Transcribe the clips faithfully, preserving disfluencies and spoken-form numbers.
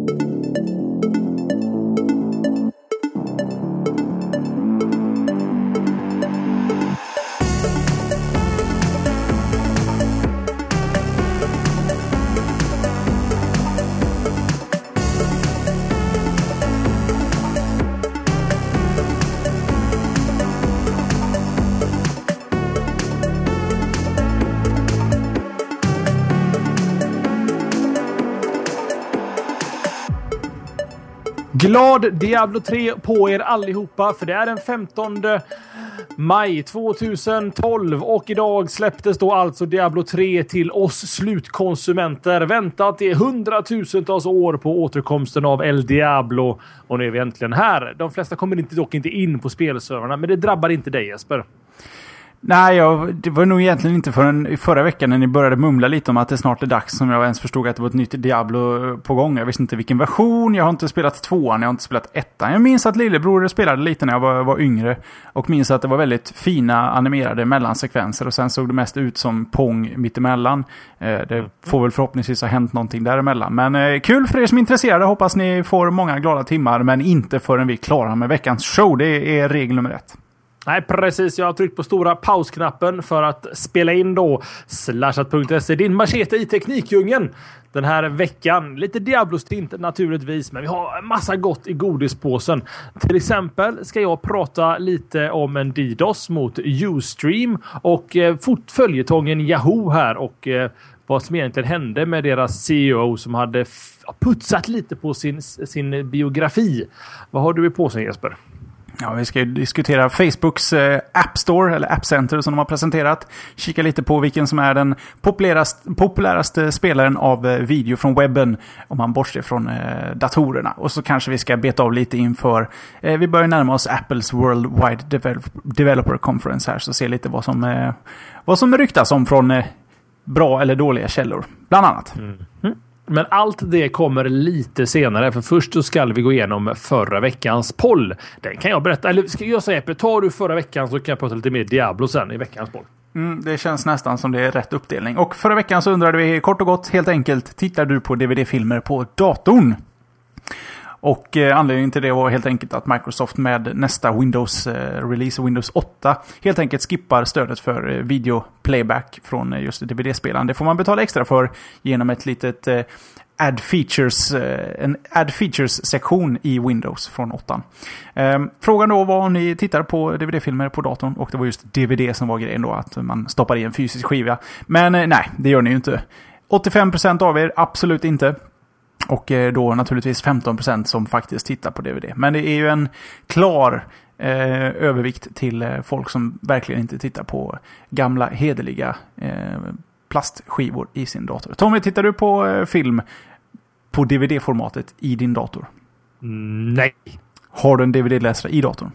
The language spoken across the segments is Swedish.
Glad Diablo tre på er allihopa, för det är den femtonde maj tjugotolv och idag släpptes då alltså Diablo tre till oss slutkonsumenter. Väntat i hundratusentals år på återkomsten av El Diablo och nu är vi äntligen här. De flesta kommer inte, dock inte in på spelserverna, men det drabbar inte dig, Jesper. Nej, jag, det var nog egentligen inte förrän förra veckan när ni började mumla lite om att det snart är dags som jag ens förstod att det var ett nytt Diablo på gång. Jag visste inte vilken version, jag har inte spelat tvåan, jag har inte spelat ettan. Jag minns att lillebror spelade lite när jag var, var yngre och minns att det var väldigt fina animerade mellansekvenser och sen såg det mest ut som Pong mittemellan. Eh, det får väl förhoppningsvis ha hänt någonting däremellan. Men eh, kul för er som är intresserade, hoppas ni får många glada timmar, men inte förrän vi är klara med veckans show. Det är regel nummer ett. Nej, precis. Jag har tryckt på stora pausknappen för att spela in då slashat punkt se, din machete i teknikdjungeln den här veckan. Lite Diablo-stint naturligtvis, men vi har en massa gott i godispåsen. Till exempel ska jag prata lite om en DDoS mot Ustream och eh, fotföljetongen Yahoo här och eh, vad som egentligen hände med deras C E O som hade f- putsat lite på sin, sin biografi. Vad har du i påsen, Jesper? Ja, vi ska ju diskutera Facebooks eh, App Store, eller App Center som de har presenterat. Kika lite på vilken som är den populäraste, populäraste spelaren av eh, video från webben, om man bortser från eh, datorerna. Och så kanske vi ska beta av lite inför, eh, vi börjar närma oss Apples Worldwide Devel- Developer Conference här, så se lite vad som, eh, vad som ryktas om från eh, bra eller dåliga källor, bland annat. Mm. Mm. Men allt det kommer lite senare, för först så ska vi gå igenom förra veckans poll. Den kan jag berätta, eller ska jag säga, tar du förra veckan så kan jag prata lite mer Diablo sen i veckans poll. Mm, det känns nästan som det är rätt uppdelning. Och förra veckan så undrade vi kort och gott, helt enkelt, tittar du på D V D-filmer på datorn? Och eh, anledningen till det var helt enkelt att Microsoft med nästa Windows-release, eh, Windows åtta, helt enkelt skippar stödet för eh, video playback från eh, just D V D-spelaren. Det får man betala extra för genom ett litet eh, add features, eh, en add features-sektion i Windows från åttan. Eh, frågan då var om ni tittar på D V D-filmer på datorn, och det var just D V D som var grejen då, att man stoppar i en fysisk skiva. Men eh, nej, det gör ni ju inte. åttiofem procent av er, absolut inte. Och då naturligtvis femton procent som faktiskt tittar på D V D. Men det är ju en klar eh, övervikt till eh, folk som verkligen inte tittar på gamla hederliga eh, plastskivor i sin dator. Tommy, tittar du på eh, film på D V D-formatet i din dator? Mm, nej. Har du en D V D-läsare i datorn?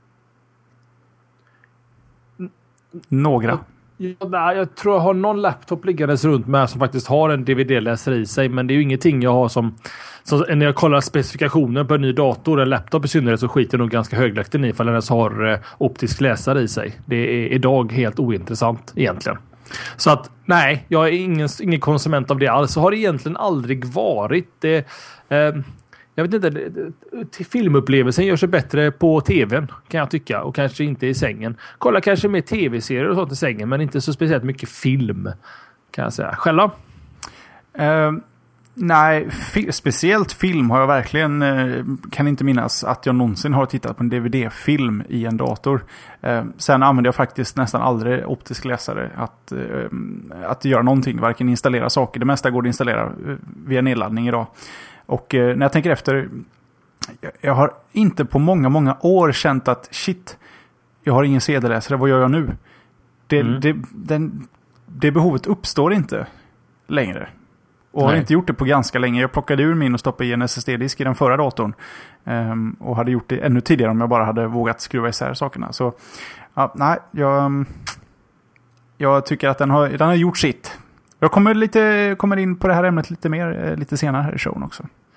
Några. Ja, nej, jag tror jag har någon laptop liggandes runt med som faktiskt har en D V D-läsare i sig, men det är ju ingenting jag har som, som när jag kollar specifikationen på en ny dator, en laptop i synnerhet, så skiter jag nog ganska höglakten i ifall den ens har eh, optisk läsare i sig. Det är idag helt ointressant egentligen. Så att nej, jag är ingen, ingen konsument av det alls. Har det egentligen aldrig varit det. Eh, Jag vet inte, filmupplevelsen gör sig bättre på tvn, kan jag tycka, och kanske inte i sängen. Kolla kanske mer tv-serier och sånt i sängen, men inte så speciellt mycket film, kan jag säga. Själva? Uh, nej, fi- speciellt film har jag verkligen, uh, kan inte minnas att jag någonsin har tittat på en D V D-film i en dator. Uh, sen använder jag faktiskt nästan aldrig optisk läsare att, uh, att göra någonting, varken installera saker. Det mesta går att installera uh, via nedladdning idag. Och eh, när jag tänker efter, jag, jag har inte på många, många år känt att shit, jag har ingen C D-läsare, vad gör jag nu? Det, mm. det, den, det behovet uppstår inte längre. Och Nej. har inte gjort det på ganska länge. Jag plockade ur min och stoppade i en S S D-disk i den förra datorn. Um, och hade gjort det ännu tidigare om jag bara hade vågat skruva isär sakerna. Så ja, nej, jag, jag tycker att den har, den har gjort sitt. Jag kommer, lite, kommer in på det här ämnet lite mer lite senare här i showen också.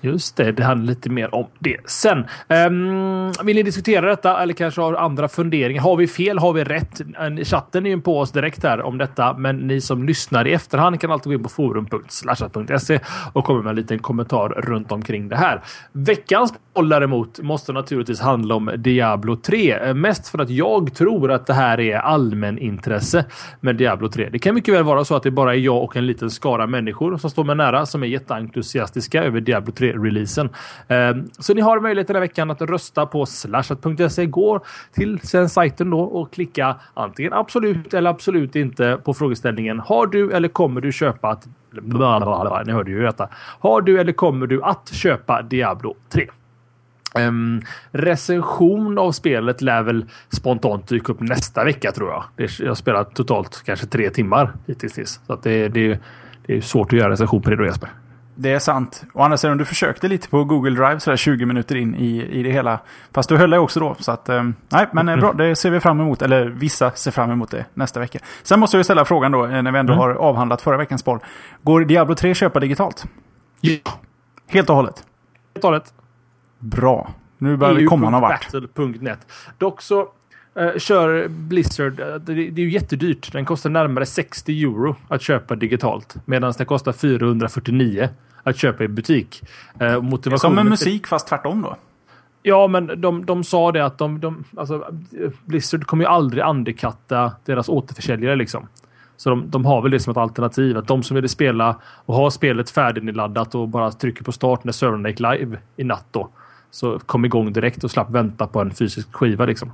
Just det, det handlar lite mer om det sen. Um, vill ni diskutera detta eller kanske har andra funderingar? Har vi fel? Har vi rätt? Chatten är ju på oss direkt här om detta, men ni som lyssnar i efterhand kan alltid gå in på forum punkt slashat punkt se och komma med en liten kommentar runt omkring det här. Veckans boll däremot måste naturligtvis handla om Diablo tre. Mest för att jag tror att det här är allmän intresse med Diablo tre. Det kan mycket väl vara så att det bara är jag och en liten skara människor som står mig nära som är jätteentusiastiska över Diablo tre-releasen. Så ni har möjlighet den här veckan att rösta på slashat punkt se. Gå till sen sajten då och klicka antingen absolut eller absolut inte på frågeställningen. Har du eller kommer du köpa att ni hörde ju detta. Har du eller kommer du att köpa Diablo tre? Um, recension av spelet lär väl spontant dyka upp nästa vecka tror jag. Det, jag har spelat totalt kanske tre timmar hittills. Så att det, det, det är svårt att göra recension på det då, Jesper. Det är sant. Och annars är du försökte lite på Google Drive sådär tjugo minuter in i, i det hela. Fast du höll det också då. Så att, um, nej, men mm. bra. Det ser vi fram emot. Eller vissa ser fram emot det nästa vecka. Sen måste jag ställa frågan då, när vi ändå mm. har avhandlat förra veckans boll. Går Diablo tre köpa digitalt? Ja. Helt och hållet? Helt och hållet. Bra. Nu börjar vi komma någon vart. battle punkt net. Dock så uh, kör Blizzard, uh, det, det är ju jättedyrt. Den kostar närmare sextio euro att köpa digitalt. Medan den kostar fyrahundrafyrtionio att köpa i butik. Uh, motivationen som en musik till... fast tvärtom då? Ja, men de, de sa det att de, de, alltså, Blizzard kommer ju aldrig underkatta deras återförsäljare liksom. Så de, de har väl det som ett alternativ. Att de som vill spela och ha spelet färdigladdat och bara trycker på start när servern gick live i natt då. Så kom igång direkt och slapp vänta på en fysisk skiva liksom.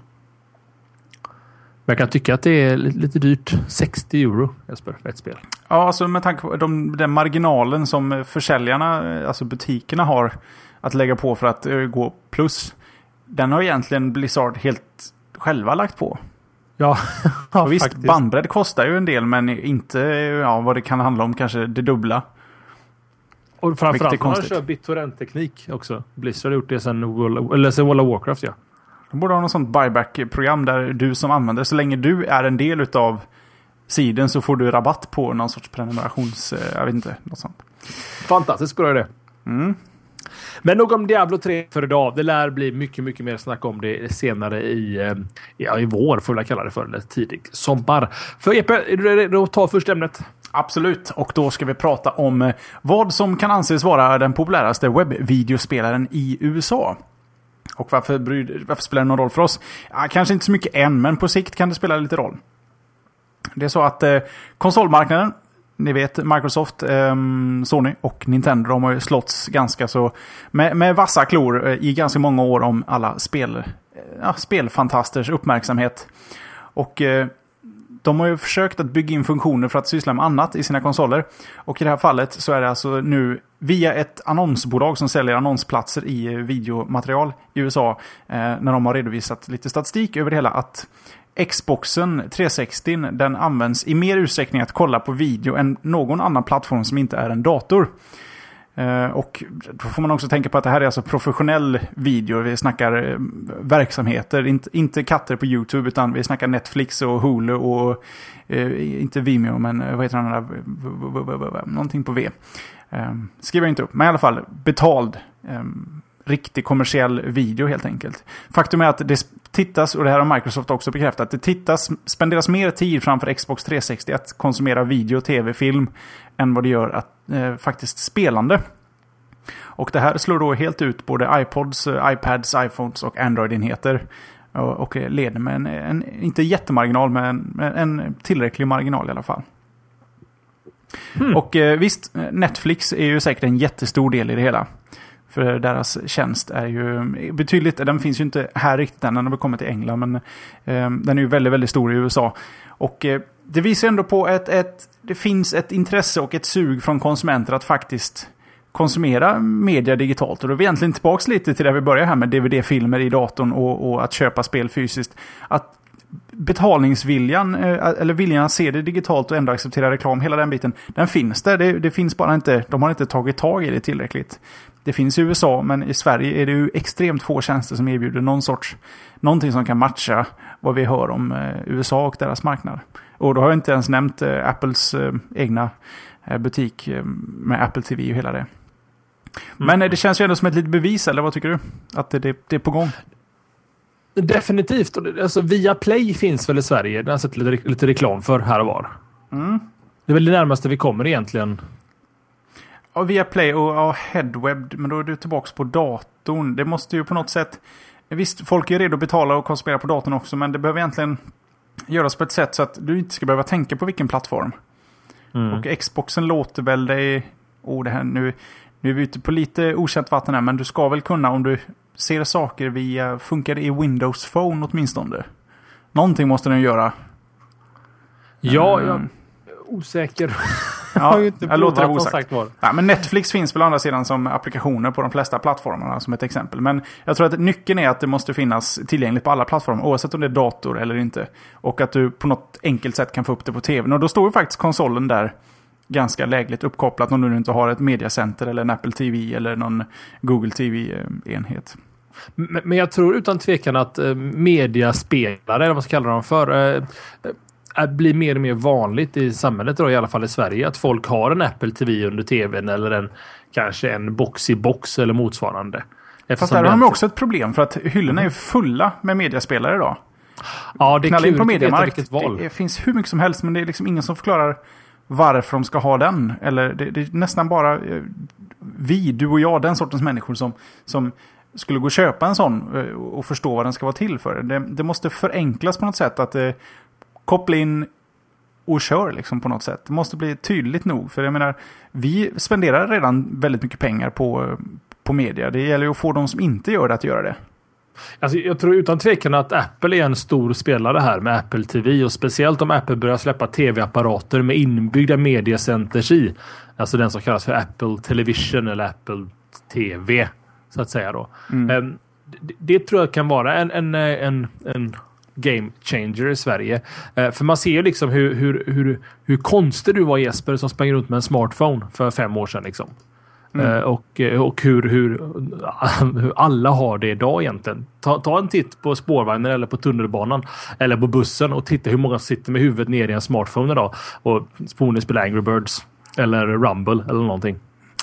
Men jag kan tycka att det är lite dyrt. sextio euro Jesper, för ett spel. Ja, alltså med tanke på de, den marginalen som försäljarna, alltså butikerna har att lägga på för att uh, gå plus. Den har egentligen Blizzard helt själva lagt på. Ja, ja visst, faktiskt. Bandbredd kostar ju en del, men inte ja, vad det kan handla om, kanske det dubbla. Och framförallt har de kört BitTorrent-teknik också. Blizzard har gjort det sen World, eller sen World of Warcraft, ja. De borde ha något sånt buyback-program där du som använder, så länge du är en del utav sidan så får du rabatt på någon sorts prenumerations... Jag vet inte, något sånt. Fantastiskt bra det. Mm. Men nog om Diablo tre för idag. Det lär bli mycket, mycket mer snack om det senare i, ja, i vår, får jag kalla det för, eller tidig sommar. För Epe, är du redo att ta första ämnet? Absolut, och då ska vi prata om vad som kan anses vara den populäraste webbvideospelaren i U S A. Och varför, varför spelar det någon roll för oss? Ja, kanske inte så mycket än, men på sikt kan det spela lite roll. Det är så att eh, konsolmarknaden, ni vet Microsoft, eh, Sony och Nintendo, de har ju slåtts ganska så med, med vassa klor eh, i ganska många år om alla spel, eh, ja, spelfantasters uppmärksamhet. Och eh, de har ju försökt att bygga in funktioner för att syssla med annat i sina konsoler. Och i det här fallet så är det alltså nu via ett annonsbolag som säljer annonsplatser i videomaterial i U S A, eh, när de har redovisat lite statistik över det hela, att Xboxen trehundrasextio den används i mer utsträckning att kolla på video än någon annan plattform som inte är en dator. Uh, och då får man också tänka på att det här är alltså professionell video. Vi snackar uh, verksamheter, inte, inte katter på YouTube, utan vi snackar Netflix och Hulu och uh, inte Vimeo, men uh, vad heter den där? Någonting på V. Uh, skriver jag inte upp, men i alla fall betald um, riktig kommersiell video helt enkelt. Faktum är att det tittas, och det här har Microsoft också bekräftat, det tittas, spenderas mer tid framför Xbox trehundrasextio att konsumera video, tv, film än vad det gör att eh, faktiskt spelande. Och det här slår då helt ut både iPods, iPads, iPhones och Android-enheter och, och leder med en, en inte jättemarginal, men en, en tillräcklig marginal i alla fall. Hmm. Och eh, visst, Netflix är ju säkert en jättestor del i det hela. För deras tjänst är ju betydligt, den finns ju inte här riktigt än, den har kommit till England, men eh, den är ju väldigt, väldigt stor i U S A. Och eh, det visar ändå på ett, ett, det finns ett intresse och ett sug från konsumenter att faktiskt konsumera media digitalt. Och då är vi egentligen tillbaka lite till där vi börjar här med D V D-filmer i datorn och, och att köpa spel fysiskt. Att betalningsviljan, eller viljan att se det digitalt och ändå acceptera reklam, hela den biten, den finns där. Det, det finns bara inte, de har inte tagit tag i det tillräckligt. Det finns i U S A, men i Sverige är det ju extremt få tjänster som erbjuder någon sorts, någonting som kan matcha vad vi hör om eh, U S A och deras marknad. Och då har jag inte ens nämnt eh, Apples eh, egna eh, butik eh, med Apple T V och hela det. Men det känns ju ändå som ett litet bevis, eller vad tycker du? Att det, det, det är på gång? Definitivt. Alltså, Viaplay finns väl i Sverige. Den har sett lite, lite reklam för här och var. Mm. Det är väl det närmaste vi kommer egentligen. Ja, Viaplay och ja, Headweb, men då är du tillbaka på datorn. Det måste ju på något sätt... Visst, folk är redo att betala och konsumera på datorn också, men det behöver egentligen göras på ett sätt så att du inte ska behöva tänka på vilken plattform. Mm. Och Xboxen låter väl dig... Oh, det här, nu, nu är vi ute på lite okänt vatten här, men du ska väl kunna, om du ser saker via... Funkar det i Windows Phone åtminstone? Någonting måste den göra. Ja, jag är osäker. Ja, jag har ju inte jag låter det provat, osagt. Ja, men Netflix finns väl å andra sidan som applikationer på de flesta plattformarna som ett exempel. Men jag tror att nyckeln är att det måste finnas tillgängligt på alla plattformar, oavsett om det är dator eller inte. Och att du på något enkelt sätt kan få upp det på tvn. Och då står ju faktiskt konsolen där ganska lägligt uppkopplat om du inte har ett mediacenter eller en Apple T V eller någon Google T V-enhet. Men jag tror utan tvekan att mediaspelare, eller vad man ska kalla dem för, blir mer och mer vanligt i samhället då, i alla fall i Sverige, att folk har en Apple T V under tvn eller en, kanske en box i box eller motsvarande. Eftersom Fast där har de också ett problem, för att hyllorna är fulla med mediaspelare idag. Ja, det är Knalla in på Mediamarkt. Mediamarkt. Det, det finns hur mycket som helst, men det är liksom ingen som förklarar varför de ska ha den. Eller det, det är nästan bara eh, vi, du och jag, den sortens människor som, som skulle gå och köpa en sån eh, och förstå vad den ska vara till för. Det, det måste förenklas på något sätt att eh, koppla in och kör liksom på något sätt. Det måste bli tydligt nog. För jag menar, vi spenderar redan väldigt mycket pengar på, på media. Det gäller ju att få de som inte gör det att göra det. Alltså, jag tror utan tvekan att Apple är en stor spelare här med Apple T V, och speciellt om Apple börjar släppa tv-apparater med inbyggda mediacenters i. Alltså den som kallas för Apple Television eller Apple T V så att säga då. Mm. Det, det tror jag kan vara en, en, en, en game changer i Sverige. För man ser ju liksom hur, hur, hur, hur konstig du var, Jesper, som sprang runt med en smartphone för fem år sedan liksom. Mm. Och, och hur, hur, hur alla har det idag egentligen. Ta, ta en titt på spårvagnen eller på tunnelbanan eller på bussen och titta hur många sitter med huvudet ner i en smartphone idag och förmodligen spelar Angry Birds eller Rumble eller någonting.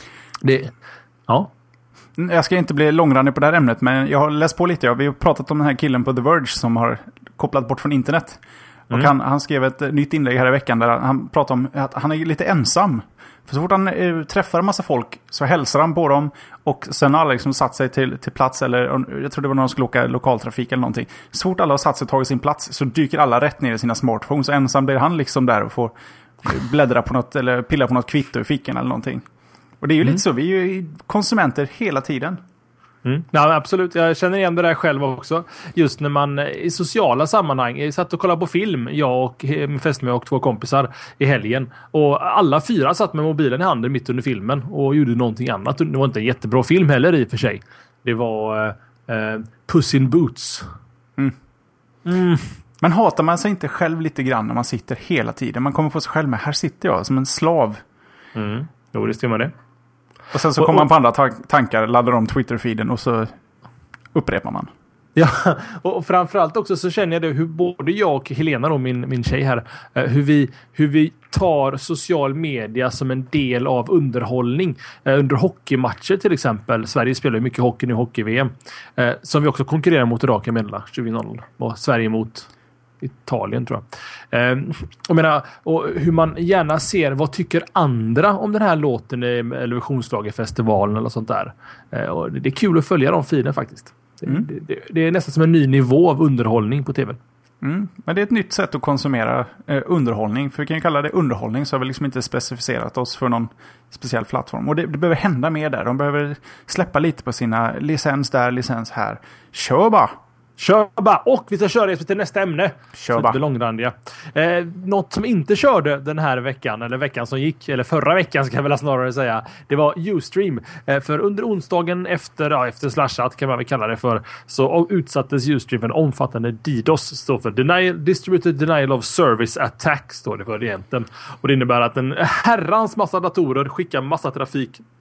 Det, ja. Jag ska inte bli långrandig på det här ämnet, men jag har läst på lite. Ja. Vi har pratat om den här killen på The Verge som har kopplat bort från internet. Mm. Och han, han skrev ett nytt inlägg här i veckan där han pratar om att han är lite ensam. För så fort han eh, träffar en massa folk så hälsar han på dem, och sen har alla liksom satt sig till, till plats, eller jag tror det var när de skulle åka lokaltrafik eller någonting. Så fort alla har satt sig och tagit sin plats så dyker alla rätt ner i sina smartphones. Så ensam blir han liksom där och får bläddra på något eller pilla på något kvitto i fickan eller någonting. Och det är ju mm. lite så, vi är ju konsumenter hela tiden. Mm. Ja, absolut. Jag känner igen det där själv också. Just när man i sociala sammanhang satt och kollade på film, jag och min fästmö och två kompisar i helgen. Och alla fyra satt med mobilen i handen mitt under filmen och gjorde någonting annat. Det var inte en jättebra film heller i och för sig. Det var eh, Puss in Boots. Mm. Mm. Men hatar man sig inte själv lite grann när man sitter hela tiden? Man kommer på sig själv med, här sitter jag som en slav. Mm. Jo, det stämmer det. Och sen så kommer man på andra ta- tankar, laddar om Twitter-feeden och så upprepar man. Ja, och framförallt också så känner jag det hur både jag och Helena, då, min, min tjej här, hur vi, hur vi tar social media som en del av underhållning. Under hockeymatcher till exempel. Sverige spelar ju mycket hockey nu, hockey-V M. Som vi också konkurrerar mot idag, kan jag meddela, tjugo noll noll. Och Sverige mot Italien, tror jag. Eh, och, menar, och hur man gärna ser, vad tycker andra om den här låten i Eurovisionsschlagerfestivalen eller sånt där. Eh, och det är kul att följa de feeden faktiskt. Mm. Det, det, det är nästan som en ny nivå av underhållning på tv. Mm. Men det är ett nytt sätt att konsumera eh, underhållning. För vi kan ju kalla det underhållning, så har vi liksom inte specificerat oss för någon speciell plattform. Och det, det behöver hända mer där. De behöver släppa lite på sina licens där, licens här. Kör bara! Kör bara. Och vi ska köra till nästa ämne. Kör bara. Långrandiga. Eh, något som inte körde den här veckan, eller veckan som gick, eller förra veckan ska jag väl snarare säga, det var Ustream. Eh, för under onsdagen efter, ja, efter slashat kan man väl kalla det för, så utsattes Ustream för en omfattande DDoS, står för Denial, Distributed Denial of Service Attack, står det för egentligen. Och det innebär att en herrans massa datorer skickar massa trafik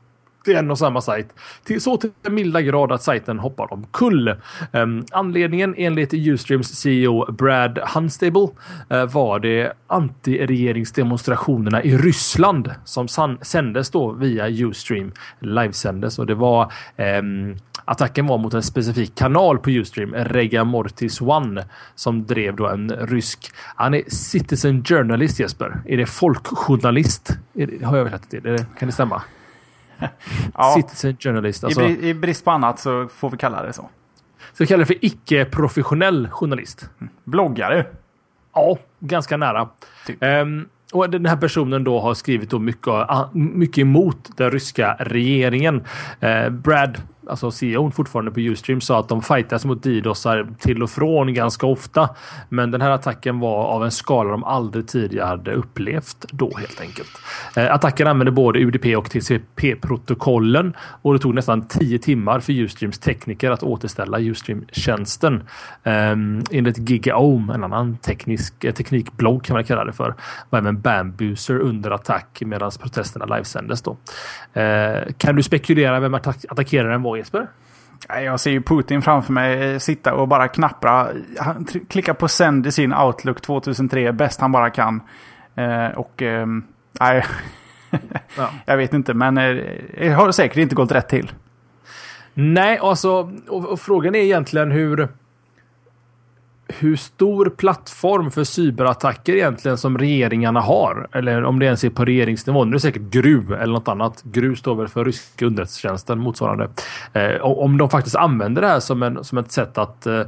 till en och samma sajt. Till, så till den milda grad att sajten hoppar omkull. Um, anledningen enligt Ustreams C E O Brad Hunstable uh, var det anti-regeringsdemonstrationerna i Ryssland som san- sändes då via Ustream, livesändes, och det var um, attacken var mot en specifik kanal på Ustream, Rega Mortis One, som drev då en rysk, han är citizen journalist, Jesper. Är det folkjournalist? Är det, har jag väl rätt till? Är det, kan det stämma? Ja. Citizen journalist. Alltså, I, I brist på annat så får vi kalla det så. Så vi kallar det för icke-professionell journalist. Mm. Bloggare. Ja, ganska nära. Typ. Um, och den här personen då har skrivit då mycket, mycket emot den ryska regeringen. Uh, Brad, alltså C E O fortfarande på Ustream, sa att de fightas mot DDoSar till och från ganska ofta. Men den här attacken var av en skala de aldrig tidigare hade upplevt då, helt enkelt. Eh, attacken använde både U D P och T C P-protokollen, och det tog nästan tio timmar för Ustreams tekniker att återställa Ustream-tjänsten. Eh, enligt GigaOM, en annan teknisk, eh, teknikblogg kan man kalla det för, var även Bambuser under attack medan protesterna livesändes då. Eh, kan du spekulera vem attack- attackeraren var, Jesper? Jag ser ju Putin framför mig sitta och bara knappra. Han klickar på sänd i sin Outlook tjugohundratre bäst han bara kan. Eh, och eh, nej, ja. Jag vet inte, men eh, det har säkert inte gått rätt till. Nej, alltså, och, och frågan är egentligen hur hur stor plattform för cyberattacker egentligen som regeringarna har, eller om det ens är på regeringsnivå. Nu är det säkert G R U eller något annat. G R U står väl för ryska underrättelsetjänsten, motsvarande. Eh, om de faktiskt använder det här som, en, som ett sätt att eh,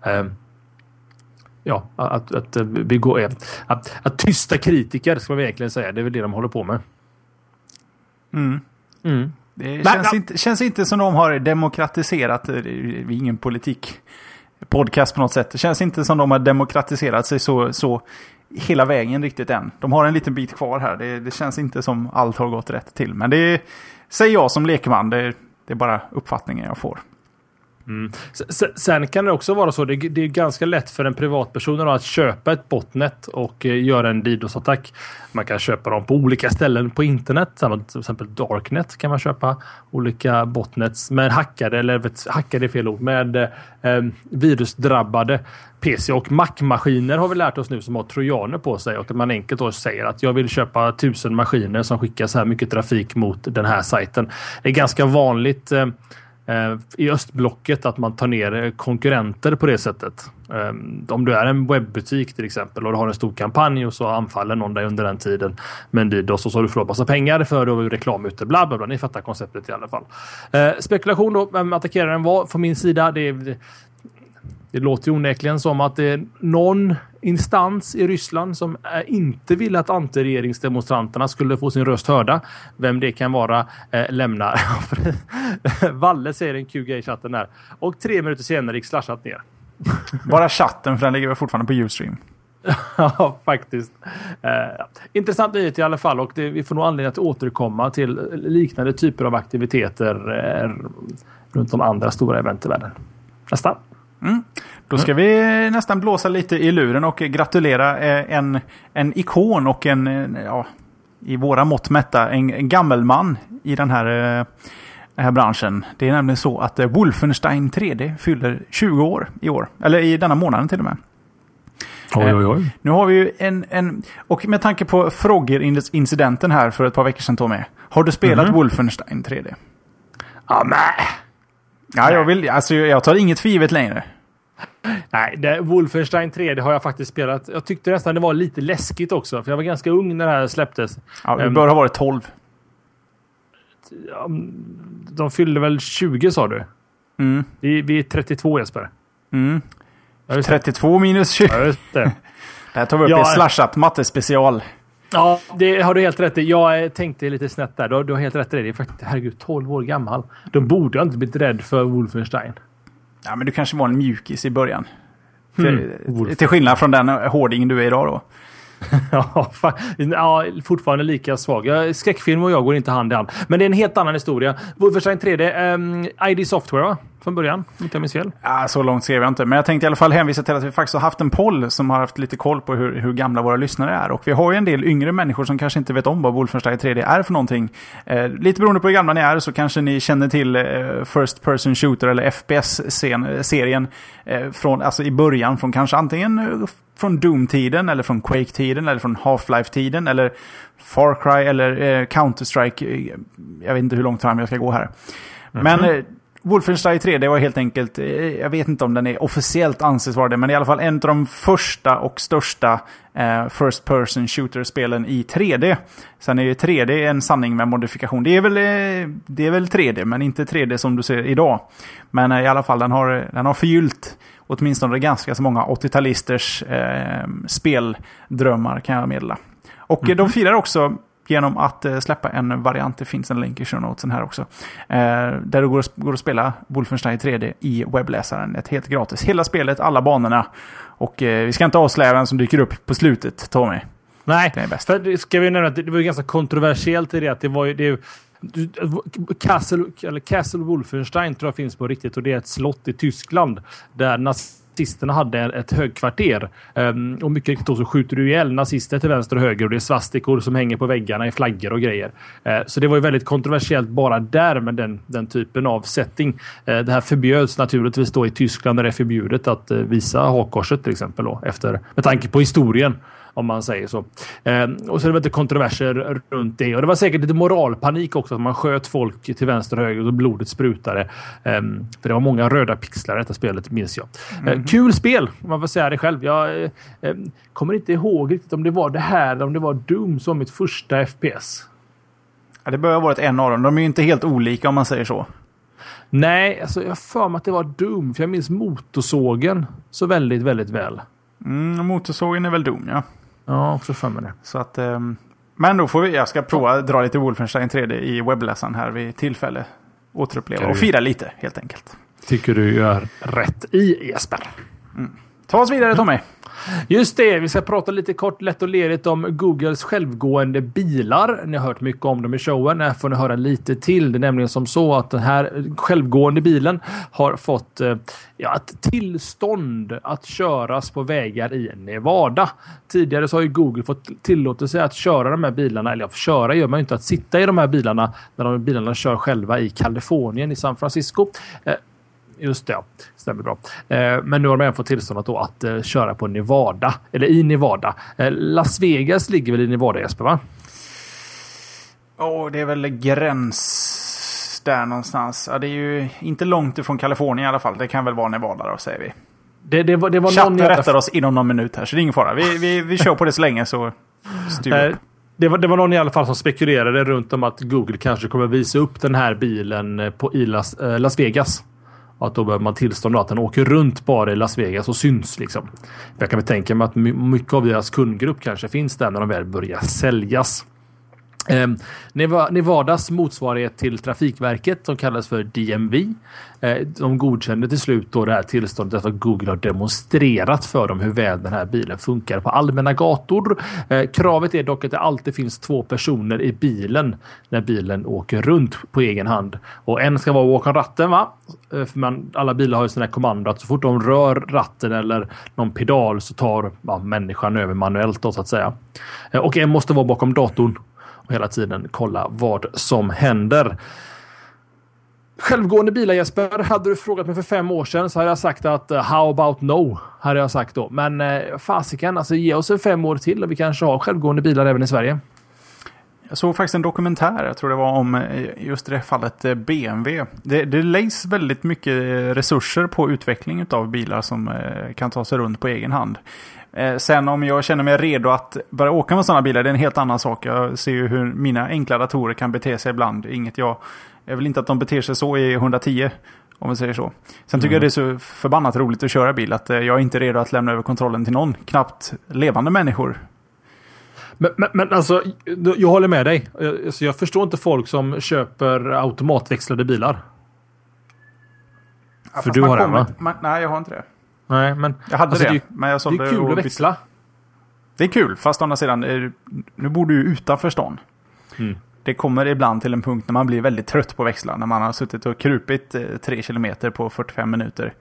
ja, att, att, att begå att, att, att tysta kritiker, ska man egentligen säga. Det är väl det de håller på med. Mm. Mm. Det känns, Men, inte, känns inte som de har demokratiserat, det är ingen politik podcast på något sätt. Det känns inte som de har demokratiserat sig så, så hela vägen riktigt än. De har en liten bit kvar här. Det, det känns inte som allt har gått rätt till. Men det säger jag som lekman. Det, det är bara uppfattningen jag får. Mm. Sen kan det också vara så, det, det är ganska lätt för en privatperson att köpa ett botnet och eh, göra en DDoS-attack. Man kan köpa dem på olika ställen på internet, till exempel Darknet kan man köpa olika botnets med hackade, eller vet, hackade är fel ord, med eh, virusdrabbade P C och Mac-maskiner har vi lärt oss nu som har trojaner på sig, och att man enkelt då säger att jag vill köpa tusen maskiner som skickar så här mycket trafik mot den här sajten. Det är ganska vanligt eh, i östblocket att man tar ner konkurrenter på det sättet. Om du är en webbutik till exempel och du har en stor kampanj och så anfaller någon dig under den tiden med en DDoS och så har du förlorat massa pengar för då reklam ute, bla bla bla. Ni fattar konceptet i alla fall. Spekulation då, vem attackeraren var från min sida, det är Det låter ju onekligen som att det är någon instans i Ryssland som inte vill att antiregeringsdemonstranterna skulle få sin röst hörda. Vem det kan vara eh, lämnar. Valle säger en Q G i chatten där. Och tre minuter senare gick slashat ner. Bara chatten, för den ligger fortfarande på Ustream. Ja, faktiskt. Eh, intressant nyhet i alla fall, och det, vi får nog anledning att återkomma till liknande typer av aktiviteter eh, runt de andra stora event i världen. Nästa. Mm. Då ska mm. vi nästan blåsa lite i luren och gratulera en, en ikon och en, ja, i våra mått mätta, en, en gammelman i den här, den här branschen. Det är nämligen så att Wolfenstein tre D fyller tjugo år i år. Eller i denna månaden till och med. Oj, oj, oj. Nu har vi ju en, en... Och med tanke på Frogger-incidenten här för ett par veckor sedan, Tommy. Har du spelat mm-hmm. Wolfenstein tre D? Ja, men... Ja, jag vill... Alltså, jag tar inget för givet längre. Nej, det, Wolfenstein tre D har jag faktiskt spelat. Jag tyckte nästan det var lite läskigt också, för jag var ganska ung när det här släpptes. Ja, du um, bör ha varit tolv. Ja, de fyllde väl tjugo, sa du? Mm. Vi, vi är trettiotvå, Jesper. Mm. trettiotvå minus tjugo. Ja, just det. Det här tar vi upp ja, i slashat mattespecial. Ja, det har du helt rätt i. Jag tänkte lite snett där. Du har, du har helt rätt i det. Det är faktiskt, herregud, tolv år gammal. Då borde jag inte blivit rädd för Wolfenstein. Ja, men du kanske var en mjukis i början. Mm. Till, till skillnad från den hårdingen du är idag då. ja, fan, ja, fortfarande lika svag. Jag, skräckfilm och jag går inte hand i hand. Men det är en helt annan historia. Wolfenstein tre D, um, I D Software va? Från början, om inte jag minns fel. Ja, så långt skrev jag inte. Men jag tänkte i alla fall hänvisa till att vi faktiskt har haft en poll som har haft lite koll på hur, hur gamla våra lyssnare är. Och vi har ju en del yngre människor som kanske inte vet om vad Wolfenstein tre D är för någonting. Eh, lite beroende på hur gamla ni är så kanske ni känner till eh, First Person Shooter eller F P S-serien eh, från, alltså i början från kanske antingen eh, från Doom-tiden eller från Quake-tiden eller från Half-Life-tiden eller Far Cry eller eh, Counter-Strike. Jag vet inte hur långt fram jag ska gå här. Mm-hmm. Men eh, Wolfenstein tre D var helt enkelt, jag vet inte om den är officiellt anses vara det, men i alla fall en av de första och största eh, first person shooter-spelen i tre D. Sen är ju tre D en sanning med modifikation. Det är väl, eh, det är väl tre D, men inte tre D som du ser idag. Men eh, i alla fall, den har, den har förgyllt åtminstone ganska så många åttiotalisters eh, speldrömmar kan jag meddela. Och mm-hmm. de firar också genom att eh, släppa en variant. Det finns en länk i show notesen här också. Eh, där det går att, går att spela Wolfenstein tre D i webbläsaren. Ett helt gratis. Hela spelet, alla banorna. Och eh, vi ska inte avslöja vem som dyker upp på slutet, Tommy. Nej, det är bäst. För det ska vi nämna att det var ju ganska kontroversiellt i det att det var ju det, Castle, eller Castle Wolfenstein tror jag finns på riktigt och det är ett slott i Tyskland där nazisterna hade ett högkvarter. Um, och mycket riktigt så skjuter du ihjäl nazister till vänster och höger och det är svastikor som hänger på väggarna i flaggor och grejer. Uh, så det var ju väldigt kontroversiellt bara där med den, den typen av setting. Uh, det här förbjöds naturligtvis då i Tyskland där det är förbjudet att uh, visa hakkorset till exempel då, efter, med tanke på historien. Om man säger så. Eh, och så är det lite kontroverser runt det. Och det var säkert lite moralpanik också. Att man sköt folk till vänster och höger och blodet sprutade. Eh, för det var många röda pixlar i detta spelet, minns jag. Eh, mm. Kul spel, om man får säga det själv. Jag eh, kommer inte ihåg riktigt om det var det här eller om det var Doom som mitt första F P S. Ja, det bör ha varit en av dem. De är ju inte helt olika om man säger så. Nej, alltså jag för mig att det var Doom. För jag minns motorsågen så väldigt, väldigt väl. Mm, motorsågen är väl Doom, ja. Ja, också för mig det. Så att, um, men då får vi, jag ska prova att dra lite Wolfenstein tre D i webbläsaren här vid tillfälle. Återuppleva och fira lite, helt enkelt. Tycker du gör rätt i, Jesper. Mm. Ta oss vidare, Tommy. Just det, vi ska prata lite kort, lätt och lerigt om Googles självgående bilar. Ni har hört mycket om dem i showen, här får ni höra lite till. Det är nämligen som så att den här självgående bilen har fått ja, ett tillstånd att köras på vägar i Nevada. Tidigare så har ju Google fått tillåtelse att köra de här bilarna, eller att köra gör man ju inte, att sitta i de här bilarna när de bilarna kör själva i Kalifornien, i San Francisco. Just det, stämmer bra. Eh, men nu har de även fått tillstånd att, då, att eh, köra på Nevada. Eller i Nevada. Eh, Las Vegas ligger väl i Nevada, Jesper, va? Åh, oh, det är väl gräns där någonstans. Ja, det är ju inte långt ifrån Kalifornien i alla fall. Det kan väl vara Nevada då, säger vi. Det, det var, det var Chatten någon rättar oss inom någon minut här, så det är ingen fara. Vi, vi, vi kör på det så länge så styr upp. Det var, det var någon i alla fall som spekulerade runt om att Google kanske kommer visa upp den här bilen på i Las, eh, Las Vegas. Att då behöver man tillstånd att den åker runt bara i Las Vegas och syns liksom. Jag kan väl tänka mig att mycket av deras kundgrupp kanske finns där när de väl börjar säljas. Eh, Nevadas motsvarighet till Trafikverket som kallas för D M V. Eh, de godkände till slut då det här tillståndet därför att Google har demonstrerat för dem hur väl den här bilen funkar på allmänna gator. Eh, kravet är dock att det alltid finns två personer i bilen när bilen åker runt på egen hand. Och en ska vara bakom ratten, va? Eh, för man, alla bilar har ju sådana här kommando att så fort de rör ratten eller någon pedal så tar ja, människan över manuellt då, så att säga. Eh, och en måste vara bakom datorn och hela tiden kolla vad som händer. Självgående bilar, Jesper, hade du frågat mig för fem år sedan så hade jag sagt att uh, how about no, hade jag sagt då. Men uh, fasiken, alltså ge oss en fem år till och vi kanske har självgående bilar även i Sverige. Jag såg faktiskt en dokumentär, jag tror det var om just det fallet B M W. Det, det läggs väldigt mycket resurser på utveckling av bilar som uh, kan ta sig runt på egen hand. Eh, sen om jag känner mig redo att börja åka med sådana bilar, det är en helt annan sak. Jag ser ju hur mina enkla datorer kan bete sig ibland. Inget jag, jag vill inte att de beter sig så i hundratio, om vi säger så. Sen tycker mm. jag det är så förbannat roligt att köra bil att eh, jag är inte redo att lämna över kontrollen till någon, knappt levande människor. Men, men, men alltså, jag håller med dig. Jag, jag förstår inte folk som köper automatväxlade bilar. Ja, för du har kommer, det, va? Man, nej, jag har inte det. Nej, men jag hade alltså, det, det, men jag sålde det är kul att växla. Det är kul, fast å andra sidan, nu bor du ju utanför stan. Mm. Det kommer ibland till en punkt när man blir väldigt trött på växlar. När man har suttit och krupit eh, tre kilometer på fyrtiofem minuter.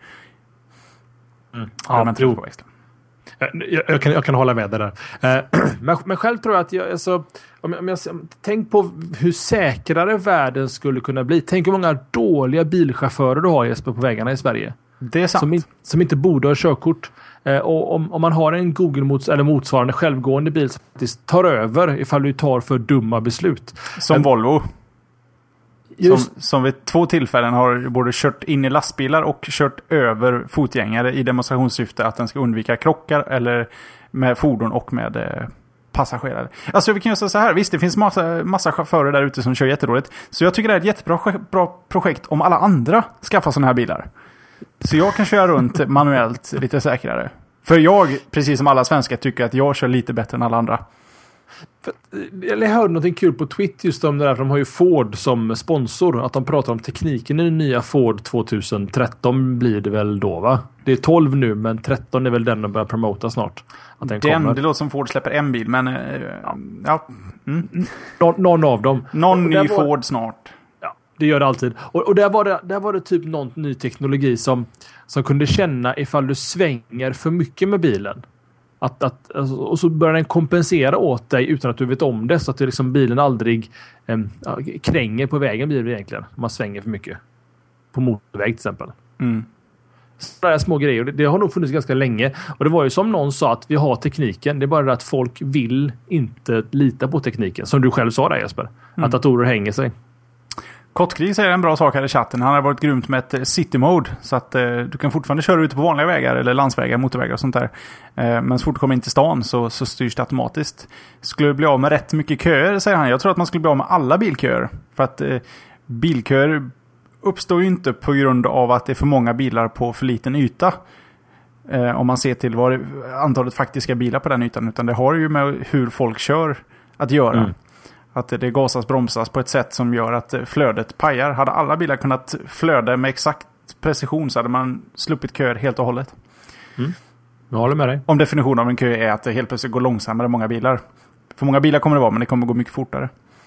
Mm. Ja, man trött på växlar. Jag, jag, kan, jag kan hålla med det där. Eh, men, men själv tror jag att jag, alltså, om jag, om jag, tänk på hur säkrare världen skulle kunna bli. Tänk hur många dåliga bilchaufförer du har, Jesper, på vägarna i Sverige. Det är sant. Som, in, som inte borde ha körkort. Eh, och om, om man har en Google mots, eller motsvarande självgående bil som faktiskt tar över ifall du tar för dumma beslut. Som men, Volvo. Just, som, som vid två tillfällen har både kört in i lastbilar och kört över fotgängare i demonstrationssyfte att den ska undvika krockar eller med fordon och med eh, passagerare. Alltså vi kan ju säga så här, visst det finns massa, massa chaufförer där ute som kör jättedåligt. Så jag tycker det är ett jättebra bra projekt om alla andra skaffar sådana här bilar. Så jag kan köra runt manuellt lite säkrare. För jag, precis som alla svenskar, tycker att jag kör lite bättre än alla andra. För, jag hörde något kul på Twitter just om det där, för de har ju Ford som sponsor, att de pratar om tekniken i den nya Ford tjugohundratretton blir det väl då, va? Det är tolv nu, men tretton är väl den de börjar promota snart. Att den den, kommer. Det låter som Ford släpper en bil, men ja. ja. Mm. Nå, någon av dem. Någon ny var, Ford snart. Ja, det gör det alltid. Och, och där, var det, där var det typ någon ny teknologi som, som kunde känna ifall du svänger för mycket med bilen. Att, att, alltså, och så börjar den kompensera åt dig utan att du vet om det, så att det liksom bilen aldrig eh, kränger på vägen blir det egentligen. Man svänger för mycket. På motorväg till exempel. Mm. Sådana små grejer. Det, det har nog funnits ganska länge. Och det var ju som någon sa, att vi har tekniken. Det är bara det att folk vill inte lita på tekniken. Som du själv sa där, Jesper. Mm. Att datorer hänger sig. Kottkrig säger en bra sak här i chatten. Han har varit grymt med ett city mode. Så att eh, du kan fortfarande köra ute på vanliga vägar. Eller landsvägar, motorvägar och sånt där. Eh, men så fort du kommer in till stan så, så styrs det automatiskt. Skulle du bli av med rätt mycket köer, säger han. Jag tror att man skulle bli av med alla bilköer. För att eh, bilköer uppstår ju inte på grund av att det är för många bilar på för liten yta. Eh, om man ser till vad det, antalet faktiska bilar på den ytan. Utan det har ju med hur folk kör att göra. Mm. Att det gasas, bromsas på ett sätt som gör att flödet pajar. Hade alla bilar kunnat flöda med exakt precision så hade man sluppit köer helt och hållet. Mm. Jag håller med dig. Om definitionen av en kö är att det helt plötsligt går långsammare än många bilar. För många bilar kommer det vara, men det kommer gå mycket fortare.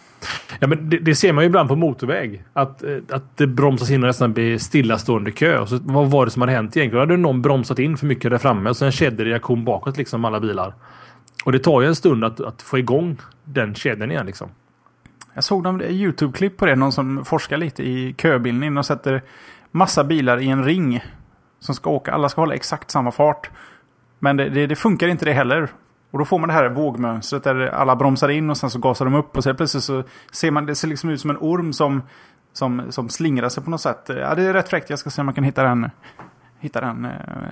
Ja, men det, det ser man ju ibland på motorväg. Att, att det bromsas in och nästan blir stillastående kö. Och så, vad var det som hade hänt egentligen? Då hade någon bromsat in för mycket där framme och sen kedjereaktion bakåt liksom alla bilar. Och det tar ju en stund att, att få igång den kedjan igen liksom. Jag såg någon YouTube-klipp på det. Någon som forskar lite i köbildning och sätter massa bilar i en ring som ska åka. Alla ska hålla exakt samma fart. Men det, det, det funkar inte det heller. Och då får man det här vågmönstret där alla bromsar in och sen så gasar de upp. Och så plötsligt så ser man, det ser liksom ut som en orm som, som, som slingrar sig på något sätt. Ja, det är rätt fräckt. Jag ska se om man kan hitta den, hitta den eh,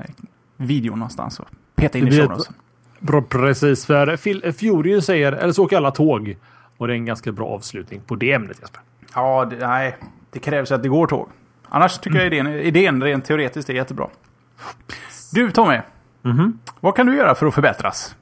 videon någonstans och peta in i showen. Bra, precis, för Fjordin säger, eller så åker alla tåg. Och det är en ganska bra avslutning på det ämnet, Jesper. Ja, det, nej. Det krävs att det går tåg. Annars tycker mm. jag idén, idén rent teoretiskt är jättebra. Du, Tommy. Mm-hmm. Vad kan du göra för att förbättras?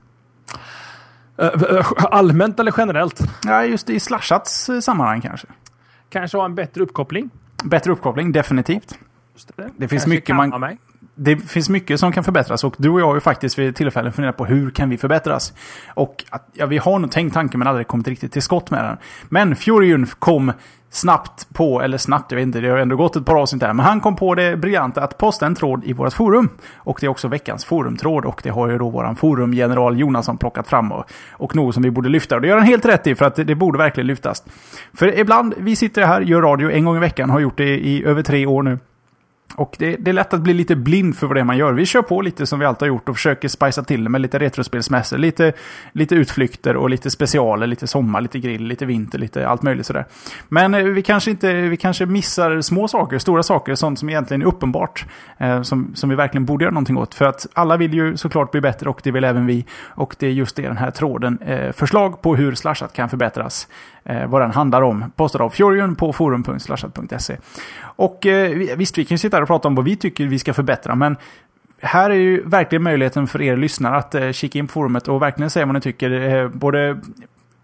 Uh, allmänt eller generellt? Ja, just i slashats sammanhang kanske. Kanske ha en bättre uppkoppling. Bättre uppkoppling, definitivt. Just det. Det finns mycket man... Mig. Det finns mycket som kan förbättras och du och jag har ju faktiskt vid tillfällen funderat på hur kan vi förbättras. Och att, ja, vi har nog tänkt tanken men aldrig kommit riktigt till skott med den. Men Fjordin kom snabbt på, eller snabbt, jag vet inte, det har ändå gått ett par avsnitt där. Men han kom på det briljanta att posta en tråd i vårt forum. Och det är också veckans forumtråd och det har ju då våran forumgeneral Jonasson plockat fram och, och något som vi borde lyfta. Och det gör han helt rätt i för att det, det borde verkligen lyftas. För ibland, vi sitter här, gör radio en gång i veckan, har gjort det i över tre år nu. Och det, det är lätt att bli lite blind för vad det är man gör. Vi kör på lite som vi alltid har gjort och försöker spicea till med lite retrospelsmässor, lite, lite utflykter och lite specialer, lite sommar, lite grill, lite vinter, lite allt möjligt sådär. Men eh, vi kanske inte, vi kanske missar små saker, stora saker, sånt som egentligen är uppenbart, eh, som, som vi verkligen borde göra någonting åt. För att alla vill ju såklart bli bättre och det vill även vi. Och det är just det den här tråden, eh, förslag på hur slashat kan förbättras. Eh, vad den handlar om, postad av Fjordin på forum punkt slashat punkt se. Och eh, visst, vi kan ju sitta här och prata om vad vi tycker vi ska förbättra, men här är ju verkligen möjligheten för er lyssnare att eh, kika in på forumet och verkligen säga vad ni tycker. Eh, både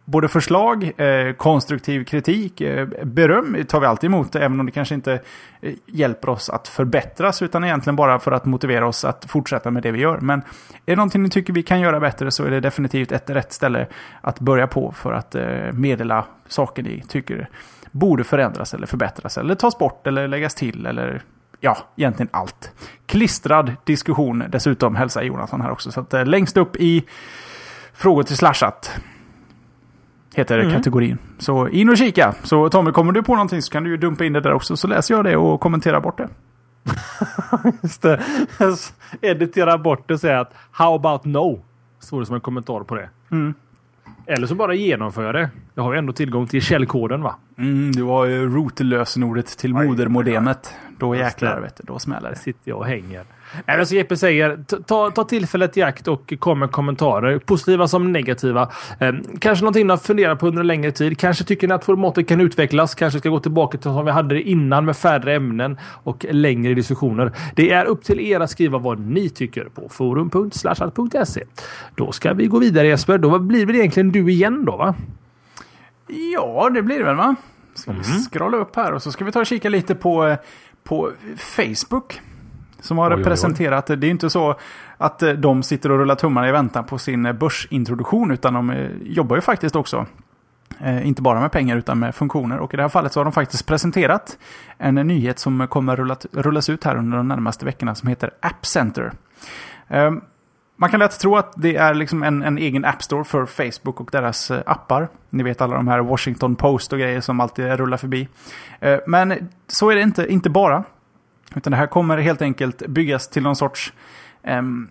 både förslag, eh, konstruktiv kritik, eh, beröm tar vi alltid emot, även om det kanske inte eh, hjälper oss att förbättras, utan egentligen bara för att motivera oss att fortsätta med det vi gör. Men är det någonting ni tycker vi kan göra bättre, så är det definitivt ett rätt ställe att börja på för att eh, meddela saker ni tycker borde förändras eller förbättras eller tas bort eller läggas till eller ja, egentligen allt. Klistrad diskussion dessutom, hälsar Jonathan här också. Så att, eh, längst upp i frågor till slashat heter mm. kategorin. Så in och kika. Så Tommy, kommer du på någonting så kan du ju dumpa in det där också, så läser jag det och kommenterar bort det. Just det. Editera bort det och säga att how about no? Står det som en kommentar på det. Mm. Eller så bara genomför det. Jag har ju ändå tillgång till källkoden, va? Mm, du har ju root-lösenordet till Aj, modermodemet. Då Just jäklar, det. vet du. Då smäller det. Där sitter jag och hänger. Eller så Jeppe säger, ta, ta tillfället i akt och kom med kommentarer. Positiva som negativa. Eh, kanske någonting att fundera på under en längre tid. Kanske tycker ni att formatet kan utvecklas. Kanske ska gå tillbaka till som vi hade det innan med färre ämnen och längre diskussioner. Det är upp till er att skriva vad ni tycker på forum punkt slashat punkt se. Då ska vi gå vidare, Jesper. Då blir det egentligen du igen då, va? Ja, det blir det väl, va? Ska vi Mm. scrolla upp här och så ska vi ta och kika lite på, på Facebook. Som har Oj, oj, oj. presenterat. Det är inte så att de sitter och rullar tummarna i väntan på sin börsintroduktion, utan de jobbar ju faktiskt också. Eh, inte bara med pengar utan med funktioner. Och i det här fallet så har de faktiskt presenterat en nyhet som kommer rullat, rullas ut här under de närmaste veckorna som heter App Center. Eh, man kan lätt tro att det är liksom en, en egen App Store för Facebook och deras appar. Ni vet alla de här Washington Post och grejer som alltid rullar förbi. Eh, men så är det inte, inte bara. Utan det här kommer helt enkelt byggas till någon sorts... Um,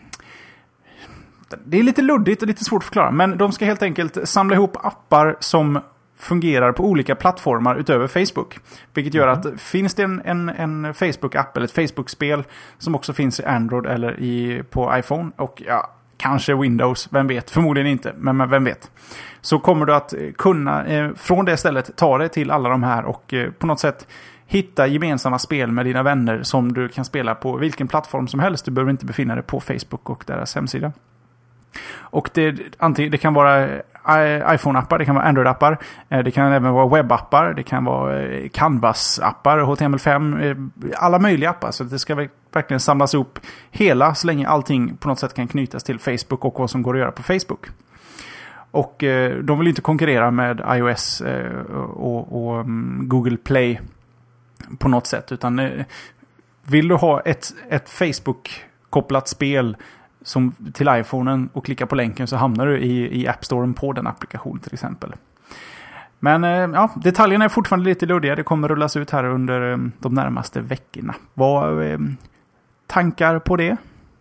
det är lite luddigt och lite svårt att förklara. Men de ska helt enkelt samla ihop appar som fungerar på olika plattformar utöver Facebook. Vilket gör att finns det en, en, en Facebook-app eller ett Facebook-spel som också finns i Android eller i, på iPhone och ja, kanske Windows, vem vet, förmodligen inte, men, men vem vet. Så kommer du att kunna eh, från det stället ta dig till alla de här och eh, på något sätt hitta gemensamma spel med dina vänner som du kan spela på vilken plattform som helst. Du behöver inte befinna dig på Facebook och deras hemsida. Och det, det kan vara iPhone-appar, det kan vara Android-appar, det kan även vara webb-appar, det kan vara Canvas-appar, H T M L fem, alla möjliga appar. Så det ska verkligen samlas upp hela så länge allting på något sätt kan knytas till Facebook och vad som går att göra på Facebook. Och de vill inte konkurrera med iOS och, och Google Play på något sätt, utan vill du ha ett, ett Facebook-kopplat spel som till iPhonen och klicka på länken så hamnar du i, i App Storen på den applikationen till exempel. Men ja, detaljerna är fortfarande lite luddiga. Det kommer rullas ut här under de närmaste veckorna. Vad eh, tankar på det?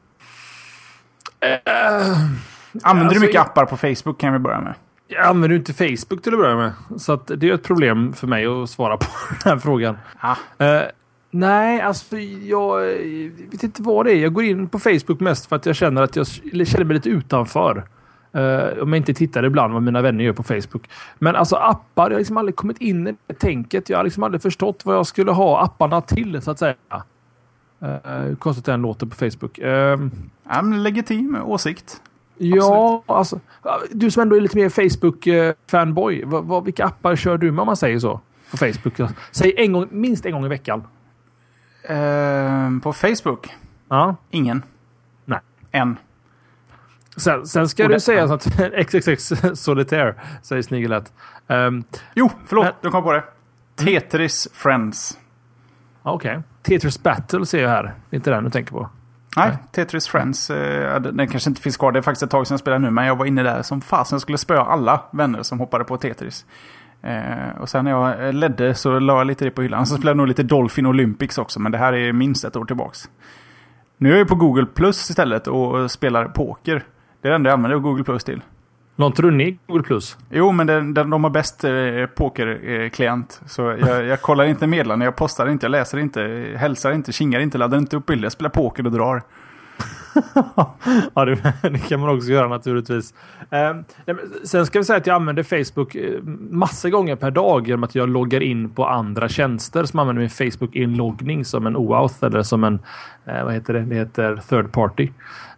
Uh, Använder alltså, du mycket appar på Facebook kan vi börja med? Jag använder inte Facebook till att börja med. Så att det är ett problem för mig att svara på den här frågan. Ah. Uh, nej, alltså jag vet inte vad det är. Jag går in på Facebook mest för att jag känner att jag känner mig lite utanför. Uh, om jag inte tittar ibland vad mina vänner gör på Facebook. Men alltså appar, jag har liksom aldrig kommit in i det tänket. Jag har liksom aldrig förstått vad jag skulle ha apparna till, så att säga. Uh, konstigt att den låter på Facebook. Uh, ja, men legitim åsikt. Ja, alltså, du som ändå är lite mer Facebook-fanboy, vad, vad, vilka appar kör du med om man säger så på Facebook? Säg en gång, minst en gång i veckan. Uh, på Facebook? Ja. Ingen. Nej. En. Sen, sen ska det, du säga ja. att X X X Solitaire, säger Snigelet. Um, jo, förlåt, men, du kom på det. Tetris mm. Friends. Okej. Okay. Tetris Battle ser jag här. Det är inte den du tänker på. Nej, Tetris Friends, eh, den kanske inte finns kvar. Det är faktiskt ett tag sedan jag spelade nu, men jag var inne där som fasen. Jag skulle spöa alla vänner som hoppade på Tetris. Eh, och sen när jag ledde så la jag lite det på hyllan. Så spelade jag nog lite Dolphin Olympics också, men det här är minst ett år tillbaks. Nu är jag på Google Plus istället och spelar poker. Det är det enda jag använder Google Plus till. Någon tror ni Google Plus? Jo, men den, den, de har bäst eh, pokerklient. Så jag, jag kollar inte meddelanden, jag postar inte, jag läser inte, hälsar inte, kingar inte, laddar inte upp bilder. Jag spelar poker och drar. Ja, det, det kan man också göra naturligtvis. Eh, sen ska vi säga att jag använder Facebook massa gånger per dag genom att jag loggar in på andra tjänster som använder min Facebook-inloggning som en O A U T eller som en, eh, vad heter det? Det heter third party.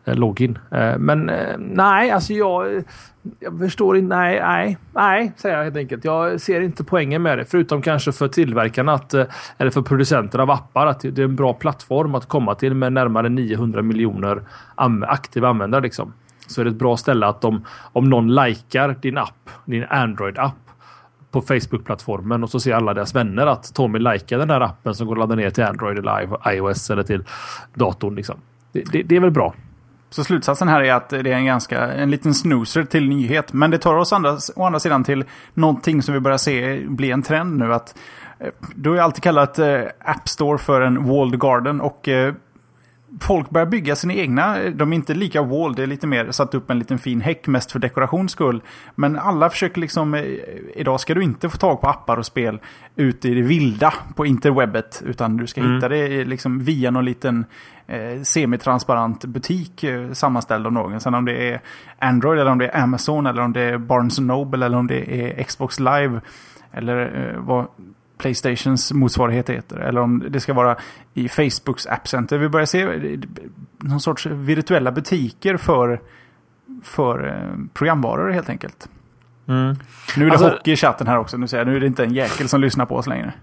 eh, login. Eh, men eh, nej, alltså jag, jag förstår inte. Nej, nej, nej, säger jag helt enkelt. Jag ser inte poängen med det. Förutom kanske för tillverkarna att, eh, eller för producenterna av appar att det är en bra plattform att komma till med närmare niohundra miljoner am- aktiva användare liksom. Så är det ett bra ställe att de, om någon likar din app, din Android-app på Facebook-plattformen och så ser alla deras vänner att Tommy likar den här appen som går att ladda ner till Android eller iOS eller till datorn liksom. Det, det, det är väl bra. Så slutsatsen här är att det är en ganska en liten snoozer till nyhet, men det tar oss andra, å andra sidan till någonting som vi börjar se bli en trend nu, att du har ju alltid kallat eh, App Store för en walled garden, och eh, folk börjar bygga sina egna. De är inte lika wall, det är lite mer satt upp en liten fin häck mest för dekorations skull. Men alla försöker liksom, idag ska du inte få tag på appar och spel ute i det vilda på interwebbet, utan du ska mm. hitta det liksom via någon liten eh, semitransparent butik eh, sammanställd av någon. Sen om det är Android eller om det är Amazon eller om det är Barnes and Noble eller om det är Xbox Live eller eh, vad PlayStations motsvarighet heter, eller om det ska vara i Facebooks App Center. Vi börjar se någon sorts virtuella butiker för, för programvaror helt enkelt. Mm. Nu är det alltså, hockey i chatten här också. Nu, säger jag, nu är det inte en jäkel som lyssnar på oss längre.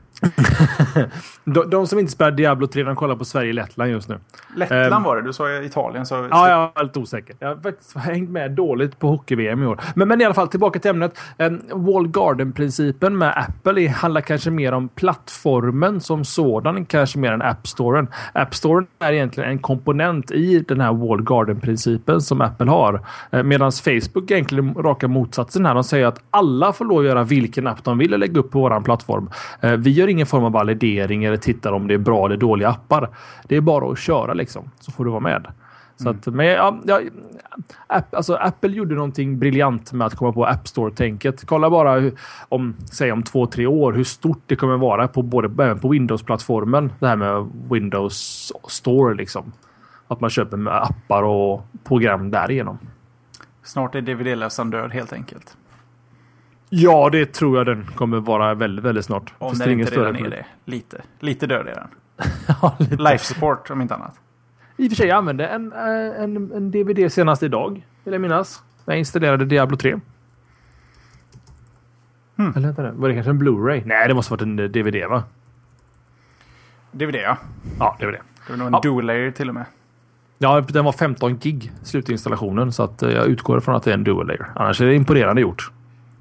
de, de som inte spelar Diablo tre, de kollar på Sverige och Lettland just nu. Lettland um, var det, du sa Italien. Så... Ja, jag är lite osäker. Jag har faktiskt hängt med dåligt på hockey-V M i år. Men, men i alla fall, tillbaka till ämnet. Um, Walled Garden-principen med Apple handlar kanske mer om plattformen som sådan, kanske mer än App Storen. App Storen är egentligen en komponent i den här Walled Garden-principen som Apple har. Uh, Medan Facebook egentligen raka motsatsen här. De säger att alla får lov att göra vilken app de vill lägga upp på våran plattform. Uh, vi gör ingen form av validering eller tittar om det är bra eller dåliga appar. Det är bara att köra liksom, så får du vara med. Så att, men ja, ja, app, alltså Apple gjorde någonting briljant med att komma på App Store-tänket. Kolla bara hur, om, säg om två, tre år hur stort det kommer vara på både även på Windows-plattformen. Det här med Windows Store liksom. Att man köper med appar och program därigenom. Snart är D V D-läsaren död helt enkelt. Ja, det tror jag den kommer vara väldigt, väldigt snart. Om den inte redan är det. Lite. Lite död är den. Ja, lite. Life support om inte annat. I och för sig, jag använde en, en, en D V D senast idag, vill jag minnas. Jag installerade Diablo tre. Hmm. Eller inte det? Var det kanske en Blu-ray? Nej, det måste varit en D V D, va? D V D, ja. Ja, D V D. Det var nog en ja. dual layer till och med. Ja, den var femton gig slutinstallationen, så att jag utgår från att det är en dual layer. Annars är det imponerande gjort.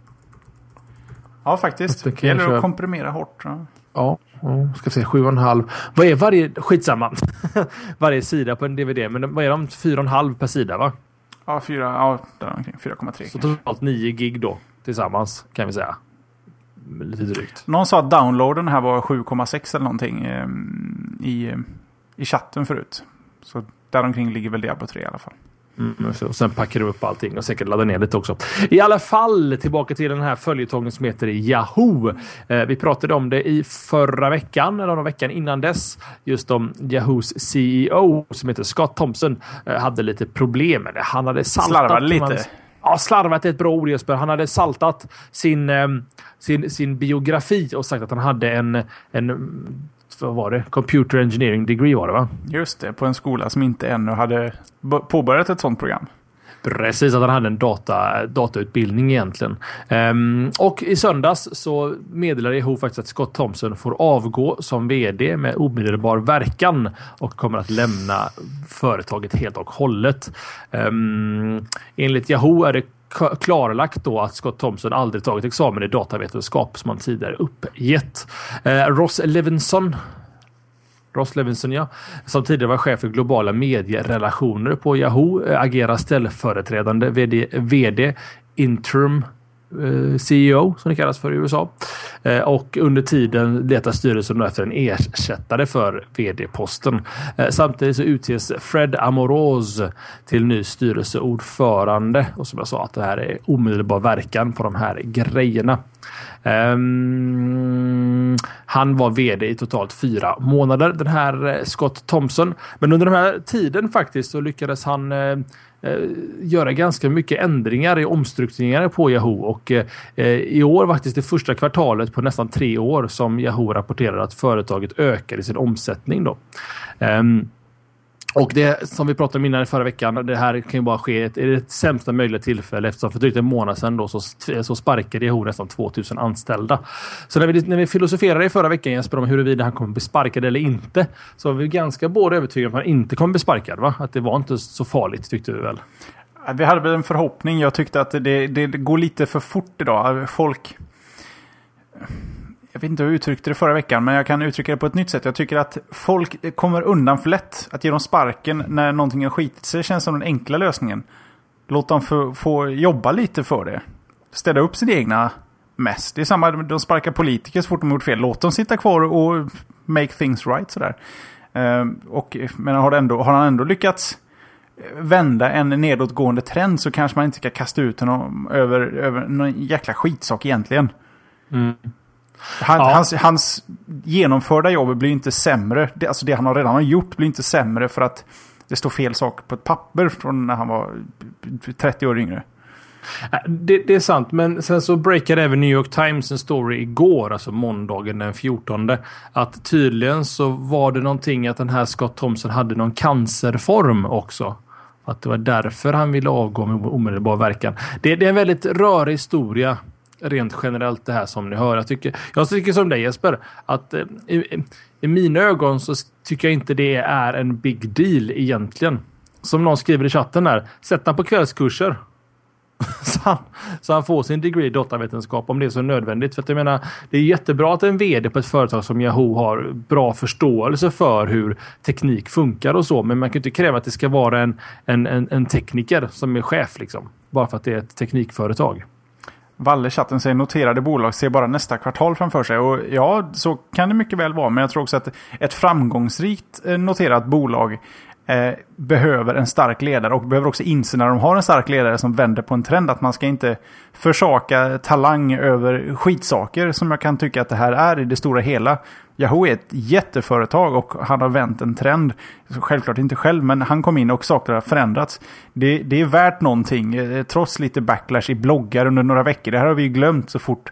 Ja, faktiskt. Det gäller köra... att komprimera hårt. Ja, ja, ja ska se, sju och en halv. Vad är varje... Skitsamma. varje sida på en D V D. Men vad är de? fyra och en halv per sida, va? Ja, fyra, ja där omkring fyra komma tre. Så totalt nio gig då, tillsammans, kan vi säga. Lite drygt. Någon sa att downloaden här var sju komma sex eller någonting eh, i, i chatten förut. Så däromkring ligger väl Diablo tre i alla fall. Mm, så, och sen packar du upp allting och säkert laddar ner lite också. I alla fall tillbaka till den här följetongen som heter Yahoo. Eh, vi pratade om det i förra veckan eller veckan innan dess. Just om Yahoos C E O som heter Scott Thompson eh, hade lite problem med det. Han hade saltat slarvat lite. Man, ja, slarvat är ett bra ord, Jesper. Han hade saltat sin, eh, sin, sin biografi och sagt att han hade en, en vad var det? Computer Engineering degree var det, va? Just det, på en skola som inte ännu hade påbörjat ett sånt program. Precis, att han hade en data, datautbildning egentligen. Um, och i söndags så meddelade Yahoo faktiskt att Scott Thompson får avgå som vd med omedelbar verkan och kommer att lämna företaget helt och hållet. Um, enligt Yahoo är det klarlagt då att Scott Thompson aldrig tagit examen i datavetenskap som han tidigare uppgett. Eh, Ross Levinson Ross Levinson, ja, som tidigare var chef för globala medierelationer på Yahoo, äh, agerar ställföreträdande vd, vd interim äh, C E O som det kallas för i U S A. Äh, och under tiden letar styrelsen efter en ersättare för vd-posten. Äh, samtidigt så utses Fred Amoroz till ny styrelseordförande. Och som jag sa, att det här är omedelbar verkan på de här grejerna. Um, han var vd i totalt fyra månader, den här Scott Thompson. Men under den här tiden faktiskt så lyckades han uh, uh, göra ganska mycket ändringar i omstruktureringar på Yahoo. Och uh, i år var faktiskt det första kvartalet på nästan tre år som Yahoo rapporterade att företaget ökade sin omsättning då. Um, Och det som vi pratade om innan i förra veckan, det här kan ju bara ske ett, ett sämsta möjliga tillfälle, eftersom för drygt en månad sedan då så, så sparkade Yahoo nästan tvåtusen anställda. Så när vi, när vi filosoferade i förra veckan Jesper om huruvida han kommer bli sparkad eller inte, så var vi ganska båda övertygade om att han inte kommer bli sparkad, va? Att det var inte så farligt, tyckte vi väl? Vi hade väl en förhoppning. Jag tyckte att det, det, det går lite för fort idag. Folk... Jag vet inte hur jag uttryckte det förra veckan, men jag kan uttrycka det på ett nytt sätt. Jag tycker att folk kommer undan för lätt. Att ge dem sparken när någonting har skitit sig känns som den enkla lösningen. Låt dem få, få jobba lite för det. Städa upp sin egna mess. Det är samma, de sparkar politiker så fort de har gjort fel. Låt dem sitta kvar och make things right sådär. Uh, och, men har, ändå, har han ändå lyckats vända en nedåtgående trend, så kanske man inte ska kasta ut honom över, över någon jäkla skitsak egentligen. Mm. Han, ja. hans, hans genomförda jobb blir inte sämre. Det, alltså det han har redan har gjort blir inte sämre för att det står fel sak på ett papper från när han var trettio år yngre. Det, det är sant, men sen så breakade även New York Times en story igår, alltså måndagen den fjortonde, att tydligen så var det någonting att den här Scott Thompson hade någon cancerform också. Att det var därför han ville avgå med omedelbar verkan. Det, det är en väldigt rörig historia rent generellt det här som ni hör. Jag tycker, jag tycker som dig Jesper, att eh, i, i mina ögon så tycker jag inte det är en big deal egentligen. Som någon skriver i chatten där, sätt han på kvällskurser. så, han, så han får sin degree i datavetenskap om det är så nödvändigt. För att jag menar, det är jättebra att en vd på ett företag som Yahoo har bra förståelse för hur teknik funkar och så, men man kan inte kräva att det ska vara en, en, en, en tekniker som är chef liksom, bara för att det är ett teknikföretag. Valle chatten säger noterade bolag ser bara nästa kvartal framför sig. Och ja, så kan det mycket väl vara. Men jag tror också att ett framgångsrikt noterat bolag eh, behöver en stark ledare. Och behöver också inse när de har en stark ledare som vänder på en trend. Att man ska inte försaka talang över skitsaker som jag kan tycka att det här är i det stora hela. Yahoo är ett jätteföretag och han har vänt en trend. Så självklart inte själv, men han kom in och saker har förändrats. Det, det är värt någonting, trots lite backlash i bloggar under några veckor. Det här har vi ju glömt så fort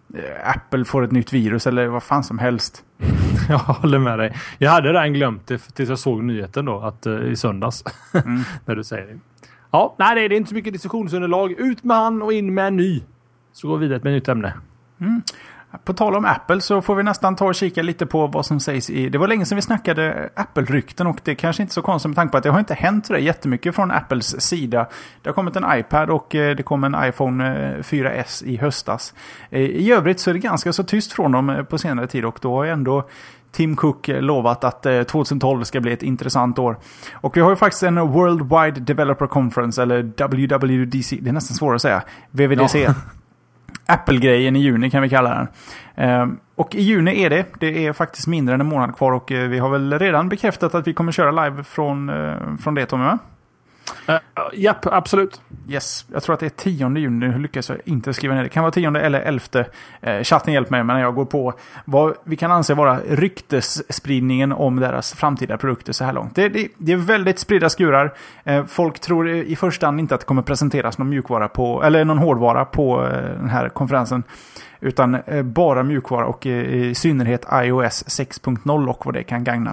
Apple får ett nytt virus eller vad fan som helst. Jag håller med dig. Jag hade redan glömt det tills jag såg nyheten då, att uh, i söndags. Mm. När du säger det. Ja, nej, det är inte så mycket diskussionsunderlag. Ut med han och in med en ny. Så går vi vidare med ett nytt ämne. Mm. På tal om Apple så får vi nästan ta och kika lite på vad som sägs i... Det var länge sedan vi snackade Apple-rykten och det är kanske inte så konstigt med tanke på att det har inte hänt det jättemycket från Apples sida. Det har kommit en iPad och det kom en iPhone fyra S i höstas. I övrigt så är det ganska så tyst från dem på senare tid och då har ändå Tim Cook lovat att tjugohundratolv ska bli ett intressant år. Och vi har ju faktiskt en Worldwide Developer Conference eller W W D C, det är nästan svårt att säga, W W D C. Ja. Apple-grejen i juni kan vi kalla den. Uh, och i juni är det. Det är faktiskt mindre än en månad kvar och uh, vi har väl redan bekräftat att vi kommer köra live från, uh, från det, Tommy, va? Uh, japp, absolut. Yes, jag tror att det är tionde juni. Nu lyckas jag inte skriva ner det. Det kan vara tionde eller elfte. Uh, chatten hjälper mig när jag går på vad vi kan anse vara ryktesspridningen om deras framtida produkter så här långt. Det, det, det är väldigt spridda skurar. Uh, folk tror i första hand inte att det kommer presenteras någon mjukvara på, eller någon hårdvara på uh, den här konferensen. Utan uh, bara mjukvara och uh, i synnerhet iOS sex punkt noll och vad det kan gagna.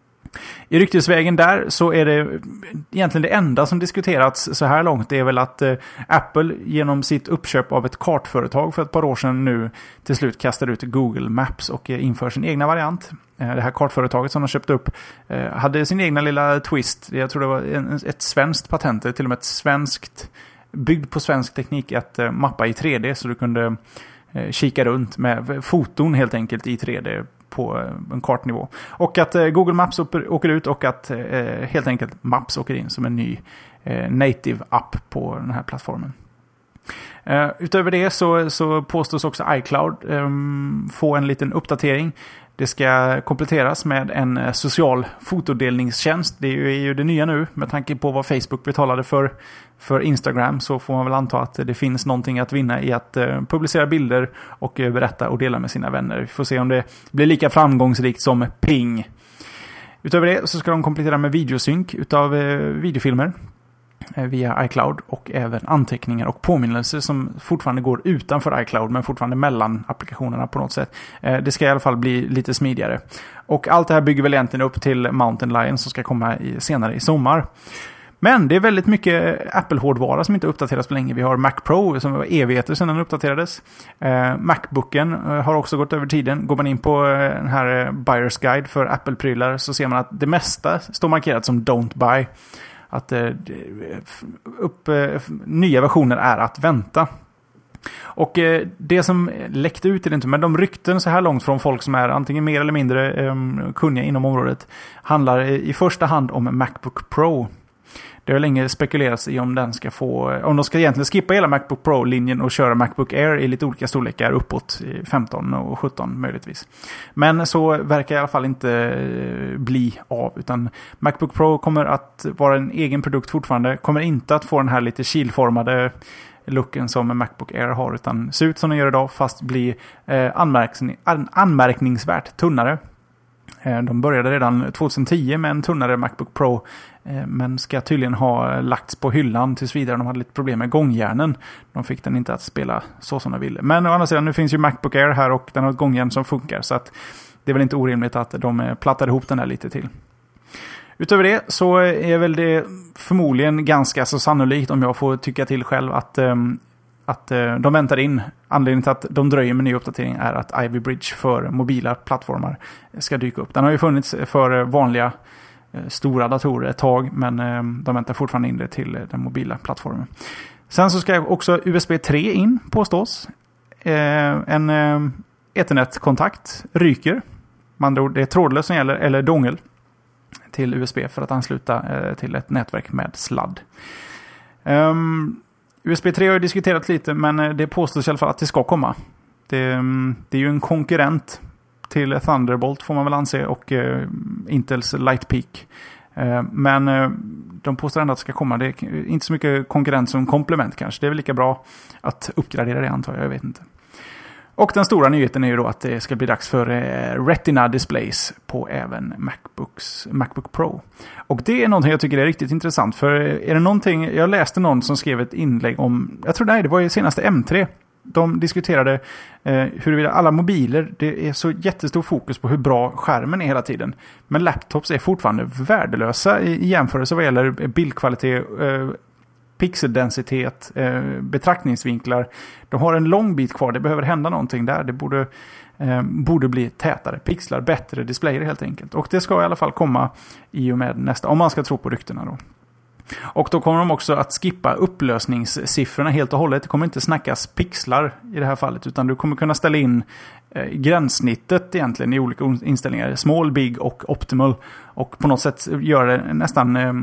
I ryktesvägen där så är det egentligen det enda som diskuterats så här långt. Det är väl att eh, Apple genom sitt uppköp av ett kartföretag för ett par år sedan nu till slut kastar ut Google Maps och eh, inför sin egna variant. Eh, det här kartföretaget som de köpte upp eh, hade sin egna lilla twist. Jag tror det var en, ett svenskt patent, till och med ett svenskt, byggd på svensk teknik att eh, mappa i tre D så du kunde eh, kika runt med foton helt enkelt i tre D på en kartnivå. Och att eh, Google Maps åker ut och att eh, helt enkelt Maps åker in som en ny eh, native app på den här plattformen. Eh, utöver det så, så påstås också iCloud eh, få en liten uppdatering. Det ska kompletteras med en social fotodelningstjänst. Det är ju, är ju det nya nu. Med tanke på vad Facebook betalade för, för Instagram så får man väl anta att det finns någonting att vinna i att uh, publicera bilder och uh, berätta och dela med sina vänner. Vi får se om det blir lika framgångsrikt som Ping. Utöver det så ska de komplettera med videosynk utav uh, videofilmer. via iCloud och även anteckningar och påminnelser som fortfarande går utanför iCloud men fortfarande mellan applikationerna på något sätt. Det ska i alla fall bli lite smidigare. Och allt det här bygger väl egentligen upp till Mountain Lion som ska komma i, senare i sommar. Men det är väldigt mycket Apple-hårdvara som inte uppdateras på länge. Vi har Mac Pro som var evigheter sedan den uppdaterades. Eh, Macbooken eh, har också gått över tiden. Går man in på eh, den här Buyer's Guide för Apple-prylar så ser man att det mesta står markerat som Don't Buy. Att eh, upp, eh, nya versioner är att vänta. Och eh, det som läckte ut är det inte, men de rykten så här långt från folk som är antingen mer eller mindre eh, kunniga inom området handlar i första hand om Macbook Pro. Det har länge spekulerats i om den ska få, om de ska egentligen skippa hela Macbook Pro-linjen och köra Macbook Air i lite olika storlekar uppåt femton och sjutton möjligtvis. Men så verkar i alla fall inte bli av, utan Macbook Pro kommer att vara en egen produkt fortfarande, kommer inte att få den här lite kilformade looken som Macbook Air har, utan ser ut som den gör idag fast blir eh, anmärkning, an, anmärkningsvärt tunnare. De började redan tjugohundratio med en tunnare Macbook Pro, men ska tydligen ha lagts på hyllan tills vidare. De hade lite problem med gångjärnen. De fick den inte att spela så som de ville. Men å andra sidan, nu finns ju Macbook Air här och den har ett gångjärn som funkar. Så att det är väl inte orimligt att de plattade ihop den där lite till. Utöver det så är väl det förmodligen ganska så sannolikt, om jag får tycka till själv, att... att de väntar in. Anledningen till att de dröjer med ny uppdatering är att Ivy Bridge för mobila plattformar ska dyka upp. Den har ju funnits för vanliga stora datorer ett tag, men de väntar fortfarande in det till den mobila plattformen. Sen så ska också U S B tre in, påstås. En Ethernet-kontakt ryker. Man andra ord, det är trådlös som gäller, eller dongel till U S B för att ansluta till ett nätverk med sladd. Um, U S B tre har ju diskuterat lite, men det påstås i alla fall att det ska komma. Det, det är ju en konkurrent till Thunderbolt får man väl anse, och uh, Intels Lightpeak. Uh, men uh, de påstår ändå att det ska komma. Det är inte så mycket konkurrent som komplement kanske. Det är väl lika bra att uppgradera det, antar jag. Jag vet inte. Och den stora nyheten är ju då att det ska bli dags för eh, Retina displays på även Macbooks, Macbook Pro. Och det är någonting jag tycker är riktigt intressant. För är det någonting, jag läste någon som skrev ett inlägg om, jag tror nej, det var ju senaste M tre. De diskuterade eh, huruvida alla mobiler, det är så jättestor fokus på hur bra skärmen är hela tiden. Men laptops är fortfarande värdelösa i, i jämförelse vad gäller bildkvalitet, eh, pixeldensitet, eh, betraktningsvinklar. De har en lång bit kvar. Det behöver hända någonting där. Det borde, eh, borde bli tätare pixlar, bättre displayer helt enkelt. Och det ska i alla fall komma i och med nästa, om man ska tro på ryktena då. Och då kommer de också att skippa upplösningssiffrorna helt och hållet. Det kommer inte snackas pixlar i det här fallet, utan du kommer kunna ställa in eh, gränssnittet egentligen i olika inställningar. Small, big och optimal. Och på något sätt gör det nästan eh,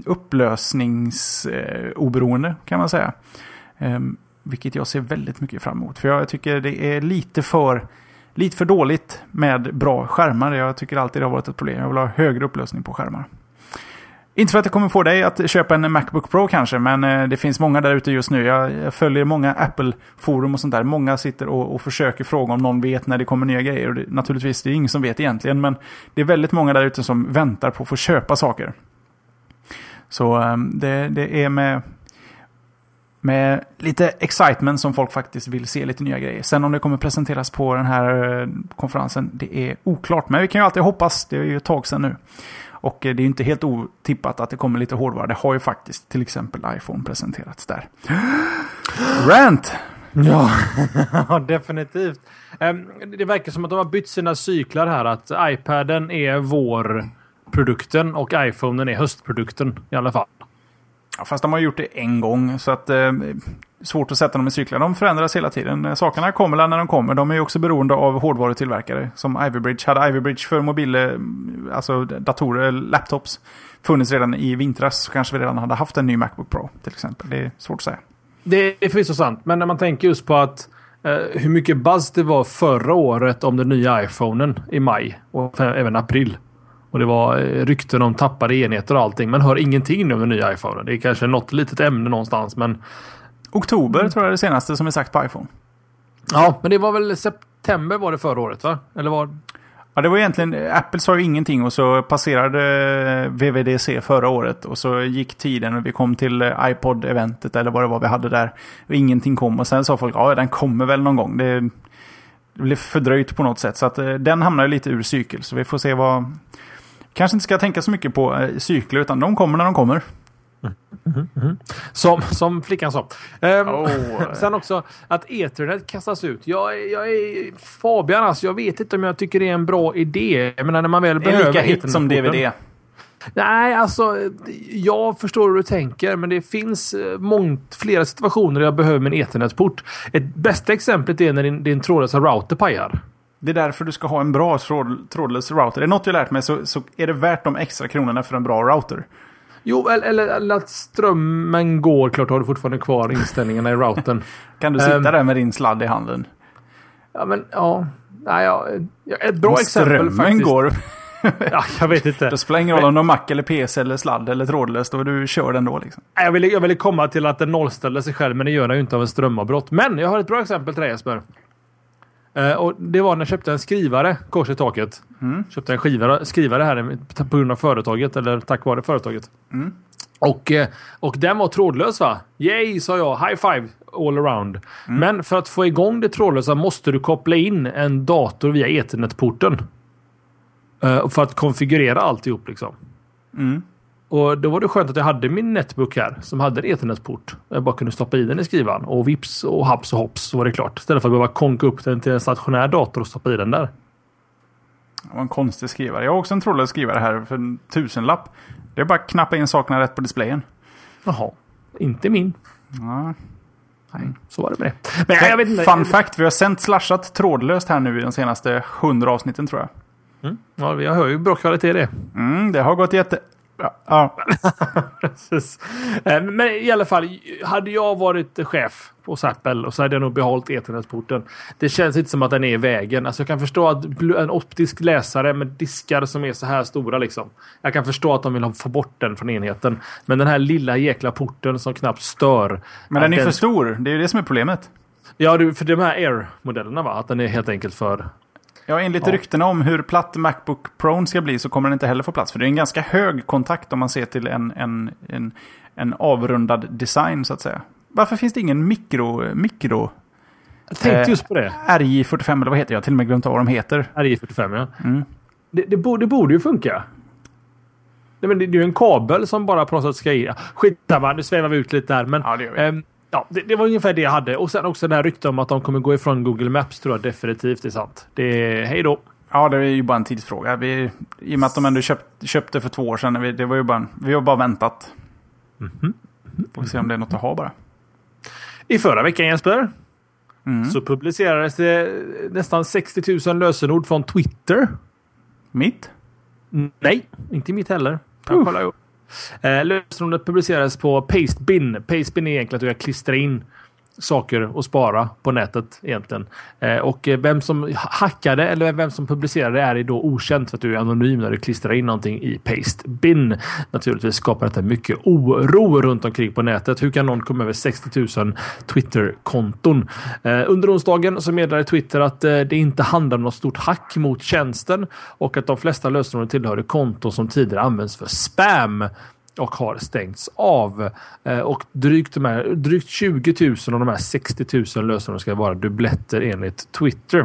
upplösningsoberoende eh, kan man säga. Eh, vilket jag ser väldigt mycket fram emot. För jag tycker det är lite för, lite för dåligt med bra skärmar. Jag tycker alltid det har varit ett problem. Jag vill ha högre upplösning på skärmar. Inte för att det kommer få dig att köpa en Macbook Pro kanske, men det finns många där ute just nu. Jag, jag följer många Apple-forum och sånt där. Många sitter och, och försöker fråga om någon vet när det kommer nya grejer. Och det, naturligtvis, det är ingen som vet egentligen, men det är väldigt många där ute som väntar på att få köpa saker. Så det, det är med, med lite excitement som folk faktiskt vill se lite nya grejer. Sen om det kommer presenteras på den här konferensen, det är oklart. Men vi kan ju alltid hoppas, det är ju ett tag sedan nu. Och det är ju inte helt otippat att det kommer lite hårdvara. Det har ju faktiskt till exempel iPhone presenterats där. Rant! Ja, definitivt. Det verkar som att de har bytt sina cyklar här. Att iPaden är vårprodukten och iPhonen är höstprodukten i alla fall. Ja, fast de har gjort det en gång, så att eh, svårt att sätta dem i cyklar. De förändras hela tiden. Sakerna kommer när de kommer. De är ju också beroende av hårdvarutillverkare. Som Ivy Bridge. Hade Ivy Bridge för mobiler, alltså datorer, laptops funnits redan i vintras, så kanske vi redan hade haft en ny Macbook Pro till exempel. Det är svårt att säga. Det är förvisso sant. Men när man tänker just på att eh, hur mycket buzz det var förra året om den nya iPhonen i maj och även april. Och det var rykten om tappade enheter och allting. Man hör ingenting om den nya iPhone. Det är kanske något litet ämne någonstans. Men oktober tror jag är det senaste som är sagt på iPhone. Ja, men det var väl september var det förra året, va? Eller var... Ja, det var egentligen, Apple sa ju ingenting och så passerade W W D C förra året och så gick tiden och vi kom till iPod-eventet eller vad det var vi hade där och ingenting kom och sen sa folk, ja den kommer väl någon gång. Det, det blev fördröjt på något sätt så att den hamnar lite ur cykel så vi får se vad... Kanske inte ska tänka så mycket på eh, cykler utan de kommer när de kommer. Mm, mm, mm. Som, som flickan sa. Um, oh. Sen också att Ethernet kastas ut. Jag, jag är Fabian, alltså, jag vet inte om jag tycker det är en bra idé. Jag menar, när man väl det är behöver lika hit som D V D. Nej, alltså jag förstår hur du tänker, men det finns mångt flera situationer där jag behöver min Ethernet-port. Ett bästa exemplet är när din, din trådlösa router pajar. Det är därför du ska ha en bra tråd, trådlös router. Det är något jag lärt mig så, så är det värt de extra kronorna för en bra router. Jo, eller, eller att strömmen går. Klart har du fortfarande kvar inställningarna i routern. Kan du sitta um, där med din sladd i handen? Ja, men ja. Nej, ja ett bra om exempel strömmen faktiskt. går. Ja, jag vet inte. Det spelar ingen roll om du har Mac eller P C eller sladd eller trådlöst. Då du kör den då liksom. Jag ville, jag ville komma till att den nollställer sig själv, men det gör den ju inte av en strömavbrott. Men jag har ett bra exempel till dig, Jesper. Uh, och det var när jag köpte en skrivare kors i taket. Mm. Köpte en skrivare, skrivare här på grund av företaget eller tack vare företaget. Mm. Och, och den var trådlös, va? Yay, sa jag. High five all around. Mm. Men för att få igång det trådlösa måste du koppla in en dator via Ethernet-porten. Uh, för att konfigurera alltihop liksom. Mm. Och då var det skönt att jag hade min netbook här som hade en Ethernet-port. Jag bara kunde stoppa i den i skrivaren. Och vips och haps och hops så var det klart. Istället för att behöva konka upp den till en stationär dator och stoppa i den där. Det var en konstig skrivare. Jag har också en trådlös skrivare här för en tusenlapp. Det är bara att knappa in sakerna rätt på displayen. Jaha, inte min. Ja. Nej, så var det med det. Men jag, jag vet inte. Fun fact, vi har sänt slashat trådlöst här nu i de senaste hundra avsnitten tror jag. Mm. Ja, jag hör ju bra kvalitet det. Mm, det har gått jätte... Ja. ja. Precis. Men i alla fall, hade jag varit chef på Apple och så hade jag nog behållit Ethernet-porten. Det känns inte som att den är i vägen. Alltså jag kan förstå att en optisk läsare med diskar som är så här stora liksom. Jag kan förstå att de vill få bort den från enheten. Men den här lilla jäkla porten som knappt stör. Men den är den... för stor. Det är ju det som är problemet. Ja, för de här Air-modellerna va? Att den är helt enkelt för... Ja, enligt ja. ryktena om hur platt Macbook Pro ska bli så kommer den inte heller få plats. För det är en ganska hög kontakt om man ser till en, en, en, en avrundad design så att säga. Varför finns det ingen mikro... mikro jag tänkte eh, just på det. R J fyrtiofem eller vad heter jag? Till och med glömt vad de heter. R J fyrtiofem, ja. Mm. Det, det, borde, det borde ju funka. Nej, men det, det är ju en kabel som bara på något sätt ska in. Skitsamma, nu svävar vi ut lite där. Men, ja, det gör vi. Ehm, Ja, det, det var ungefär det jag hade. Och sen också den här rykten om att de kommer gå ifrån Google Maps tror jag definitivt är sant. Det är, hej då. Ja, det är ju bara en tidsfråga. Vi, i och med att de ändå köpt, köpte för två år sedan. Vi, det var ju bara, vi har bara väntat. Mm-hmm. Får vi se om det är något att ha bara. I förra veckan, Jesper, mm. så publicerades det nästan sextio tusen lösenord från Twitter. Mitt? Nej, inte mitt heller. Jag kollar ju. Eh, lösenordet publicerades på Pastebin. Pastebin är egentligen att du kan klistra in saker och spara på nätet egentligen. Eh, och vem som hackade eller vem som publicerade är då okänt för att du är anonym när du klistrar in någonting i Pastebin. Naturligtvis skapar detta mycket oro runt omkring på nätet. Hur kan någon komma över sextio tusen Twitter-konton? Eh, under onsdagen så meddelade Twitter att eh, det inte handlar om något stort hack mot tjänsten och att de flesta lösenord tillhör konton som tidigare används för spam och har stängts av. Eh, och drygt, de här, drygt tjugo tusen av de här sextio tusen lösenord ska vara dubbletter enligt Twitter.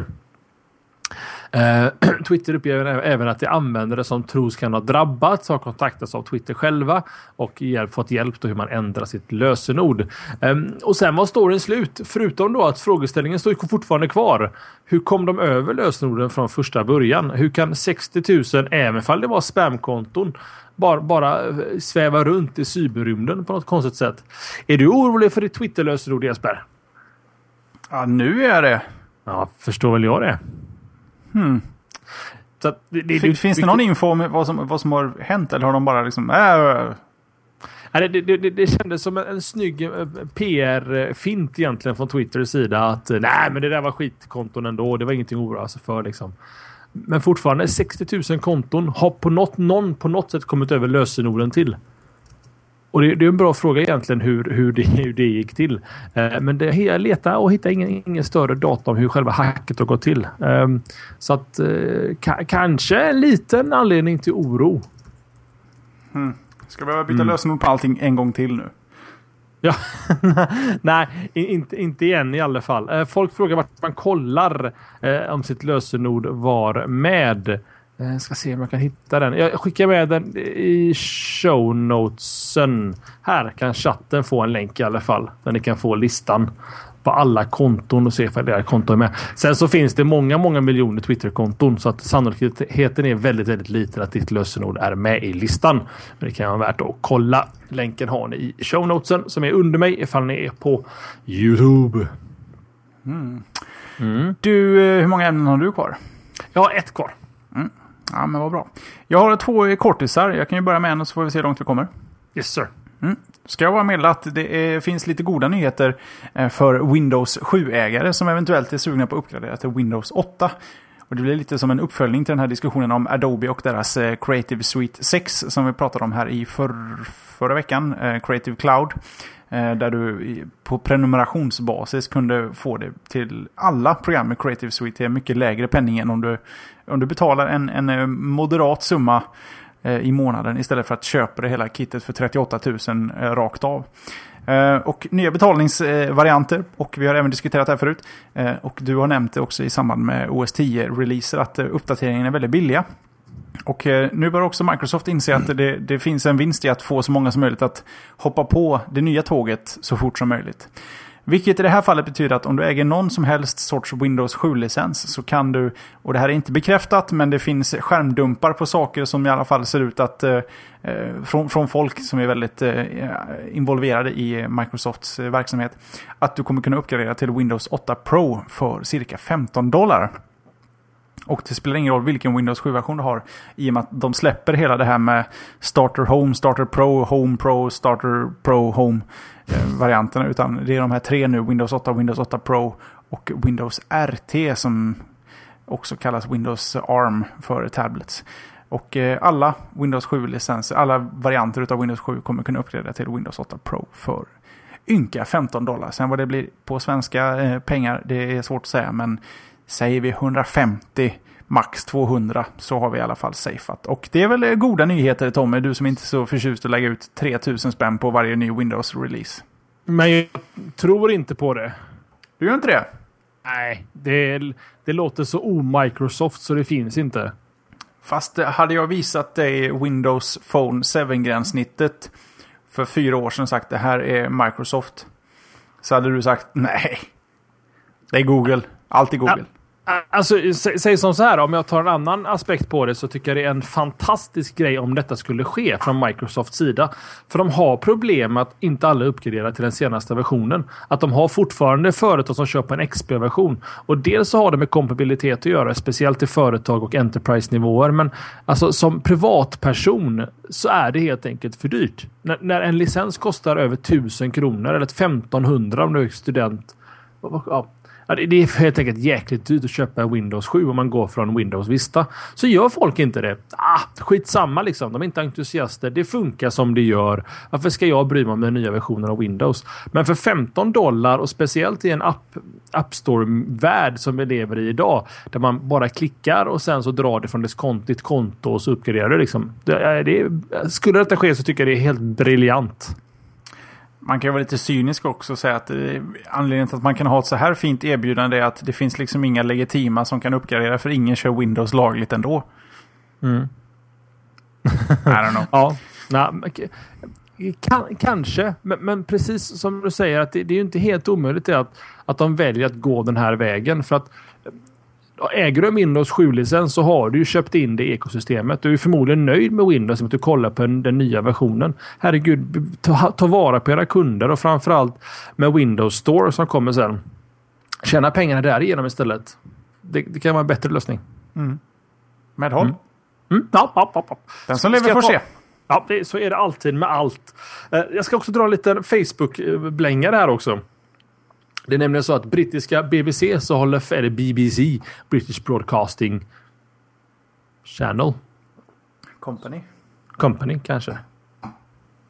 Eh, Twitter uppger även att de användare som tros kan ha drabbats har kontaktats av Twitter själva och hjälp, fått hjälp då hur man ändrar sitt lösenord. Eh, och sen var storyn slut, förutom då att frågeställningen står fortfarande kvar. Hur kom de över lösenorden från första början? Hur kan sextio tusen, även fall det var spamkonton, bara, bara sväva runt i cyberrymden på något konstigt sätt? Är du orolig för ditt Twitter-lösenord, Jesper? Ja, nu är det. Ja, förstår väl jag det. Hmm. Så att det, det, Finns det, det någon info om vad som, vad som har hänt? Eller har de bara liksom... Äh, det, det, det, det kändes som en, en snygg P R-fint egentligen från Twitters sida. Att nej, men det där var skitkonton ändå. Det var ingenting att oroa sig för liksom. Men fortfarande sextio tusen konton har på något, någon på något sätt kommit över lösenorden till. Och det, det är en bra fråga egentligen hur, hur, det, hur det gick till. Eh, men det, jag letade och hittade ingen, ingen större data om hur själva hacket har gått till. Eh, så att eh, ka, kanske en liten anledning till oro. Hmm. Ska vi behöva byta mm. lösenord på allting en gång till nu? Ja, nej, inte, inte igen i alla fall. Eh, folk frågar vart man kollar eh, om sitt lösenord var med. Jag ska se om jag kan hitta den. Jag skickar med den i show notesen. Här kan chatten få en länk i alla fall. Där ni kan få listan på alla konton och se för deras konton är med. Sen så finns det många, många miljoner Twitter-konton. Så att sannolikheten är väldigt, väldigt liten att ditt lösenord är med i listan. Men det kan vara värt att kolla. Länken har ni i show notesen som är under mig ifall ni är på YouTube. Mm. Mm. Du, hur många ämnen har du kvar? Jag har ett kvar. Mm. Ja, men vad bra. Jag har två kortisar. Jag kan ju börja med en och så får vi se hur långt vi kommer. Yes, sir. Mm. Ska jag vara med att det är, finns lite goda nyheter för Windows sju-ägare som eventuellt är sugna på att uppgradera till Windows åtta. Och det blir lite som en uppföljning till den här diskussionen om Adobe och deras Creative Suite sex som vi pratade om här i för, förra veckan. Creative Cloud. Där du på prenumerationsbasis kunde få det till alla program med Creative Suite till mycket lägre penning än om du, om du betalar en, en moderat summa eh, i månaden istället för att köpa det hela kittet för trettioåtta tusen eh, rakt av. Eh, och nya betalningsvarianter eh, och vi har även diskuterat det här förut eh, och du har nämnt det också i samband med O S tio-releaser att eh, uppdateringen är väldigt billiga. Och eh, nu bör också Microsoft inse att det, det finns en vinst i att få så många som möjligt att hoppa på det nya tåget så fort som möjligt. Vilket i det här fallet betyder att om du äger någon som helst sorts Windows sju-licens så kan du, och det här är inte bekräftat men det finns skärmdumpar på saker som i alla fall ser ut att eh, från, från folk som är väldigt eh, involverade i Microsofts eh, verksamhet att du kommer kunna uppgradera till Windows åtta Pro för cirka femton dollar. Och det spelar ingen roll vilken Windows sju-version du har i och med att de släpper hela det här med Starter Home, Starter Pro, Home Pro, Starter Pro, Home-varianterna. Utan det är de här tre nu, Windows åtta, Windows åtta Pro och Windows R T som också kallas Windows A R M för tablets. Och alla Windows sju-licenser, alla varianter av Windows sju kommer kunna uppgradera till Windows åtta Pro för ynka femton dollar. Sen vad det blir på svenska eh, pengar, det är svårt att säga, men säger vi hundrafemtio, max tvåhundra, så har vi i alla fall safeat. Och det är väl goda nyheter, Tommy, du som inte är så förtjust att lägga ut tre tusen spänn på varje ny Windows-release. Men jag tror inte på det. Du gör inte det? Nej, det, det låter så o-Microsoft så det finns inte. Fast hade jag visat dig Windows Phone sju-gränssnittet för fyra år sedan sagt det här är Microsoft, så hade du sagt nej. Det är Google. Allt i Google. Ja, alltså, sä, säg som så här, om jag tar en annan aspekt på det så tycker jag det är en fantastisk grej om detta skulle ske från Microsofts sida. För de har problem att inte alla uppgraderar till den senaste versionen. Att de har fortfarande företag som köper en X P-version. Och dels så har det med kompatibilitet att göra, speciellt i företag och enterprise-nivåer. Men alltså, som privatperson så är det helt enkelt för dyrt. När, när en licens kostar över tusen kronor eller femtonhundra om du är student. Ja. Ja, det är helt enkelt jäkligt dyrt att köpa Windows sju om man går från Windows Vista. Så gör folk inte det. Ah, skitsamma liksom. De är inte entusiaster. Det funkar som det gör. Varför ska jag bry mig om den nya versionen av Windows? Men för femton dollar och speciellt i en app, App Store-värld som vi lever i idag, där man bara klickar och sen så drar det från ditt konto och så uppgraderar det liksom. Det, det, skulle detta ske så tycker jag det är helt briljant. Man kan ju vara lite cynisk också och säga att eh, anledningen till att man kan ha ett så här fint erbjudande är att det finns liksom inga legitima som kan uppgradera för ingen kör Windows lagligt ändå. Mm. I don't know. Ja, nej, kan, kanske, men, men precis som du säger att det, det är ju inte helt omöjligt att, att de väljer att gå den här vägen för att äger du en Windows sju-licens så har du ju köpt in det i ekosystemet. Du är förmodligen nöjd med Windows om du kollar på den, den nya versionen. Herregud, ta, ta vara på era kunder och framförallt med Windows Store som kommer sen. Tjäna pengarna där igenom istället. Det, det kan vara en bättre lösning. Mm. Medhåll. Mm. Mm. Ja, ja, ja, ja. Den som lever får se. Ja, det, så är det alltid med allt. Jag ska också dra en liten Facebook-blängare här också. Det är nämligen så att brittiska B B C så håller, eller B B C, British Broadcasting Channel. Company. Company kanske.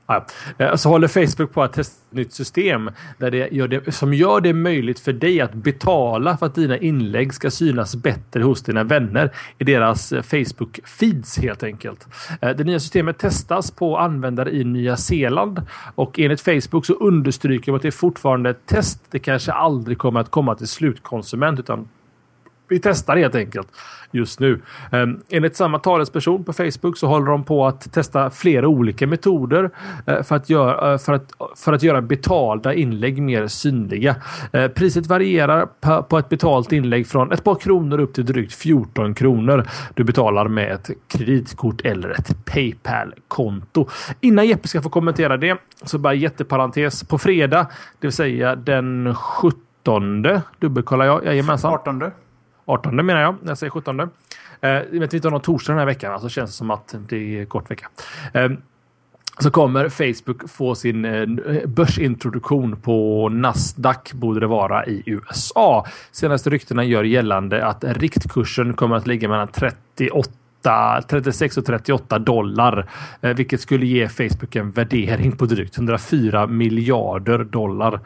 Ja. Så håller Facebook på att testa ett nytt system där det gör det, som gör det möjligt för dig att betala för att dina inlägg ska synas bättre hos dina vänner i deras Facebook-feeds helt enkelt. Det nya systemet testas på användare i Nya Zeeland och enligt Facebook så understryker de att det är fortfarande ett test. Det kanske aldrig kommer att komma till slutkonsument utan vi testar helt enkelt just nu. Um, enligt samma talesperson på Facebook så håller de på att testa flera olika metoder uh, för, att göra, uh, för, att, för att göra betalda inlägg mer synliga. Uh, priset varierar på, på ett betalt inlägg från ett par kronor upp till drygt fjorton kronor. Du betalar med ett kreditkort eller ett PayPal-konto. Innan Jeppe ska få kommentera det så bara jätteparentes. På fredag, det vill säga den sjuttonde, dubbelkollar jag, jajamensan. artonde artonde menar jag, jag säger sjuttonde. Eh, jag vet inte om någon torsdag den här veckan, så alltså känns det som att det är kort vecka. Eh, så kommer Facebook få sin eh, börsintroduktion på Nasdaq, borde det vara, i U S A. Senaste ryktena gör gällande att riktkursen kommer att ligga mellan trettioåtta trettiosex och trettioåtta dollar, eh, vilket skulle ge Facebook en värdering på drygt hundrafyra miljarder dollar.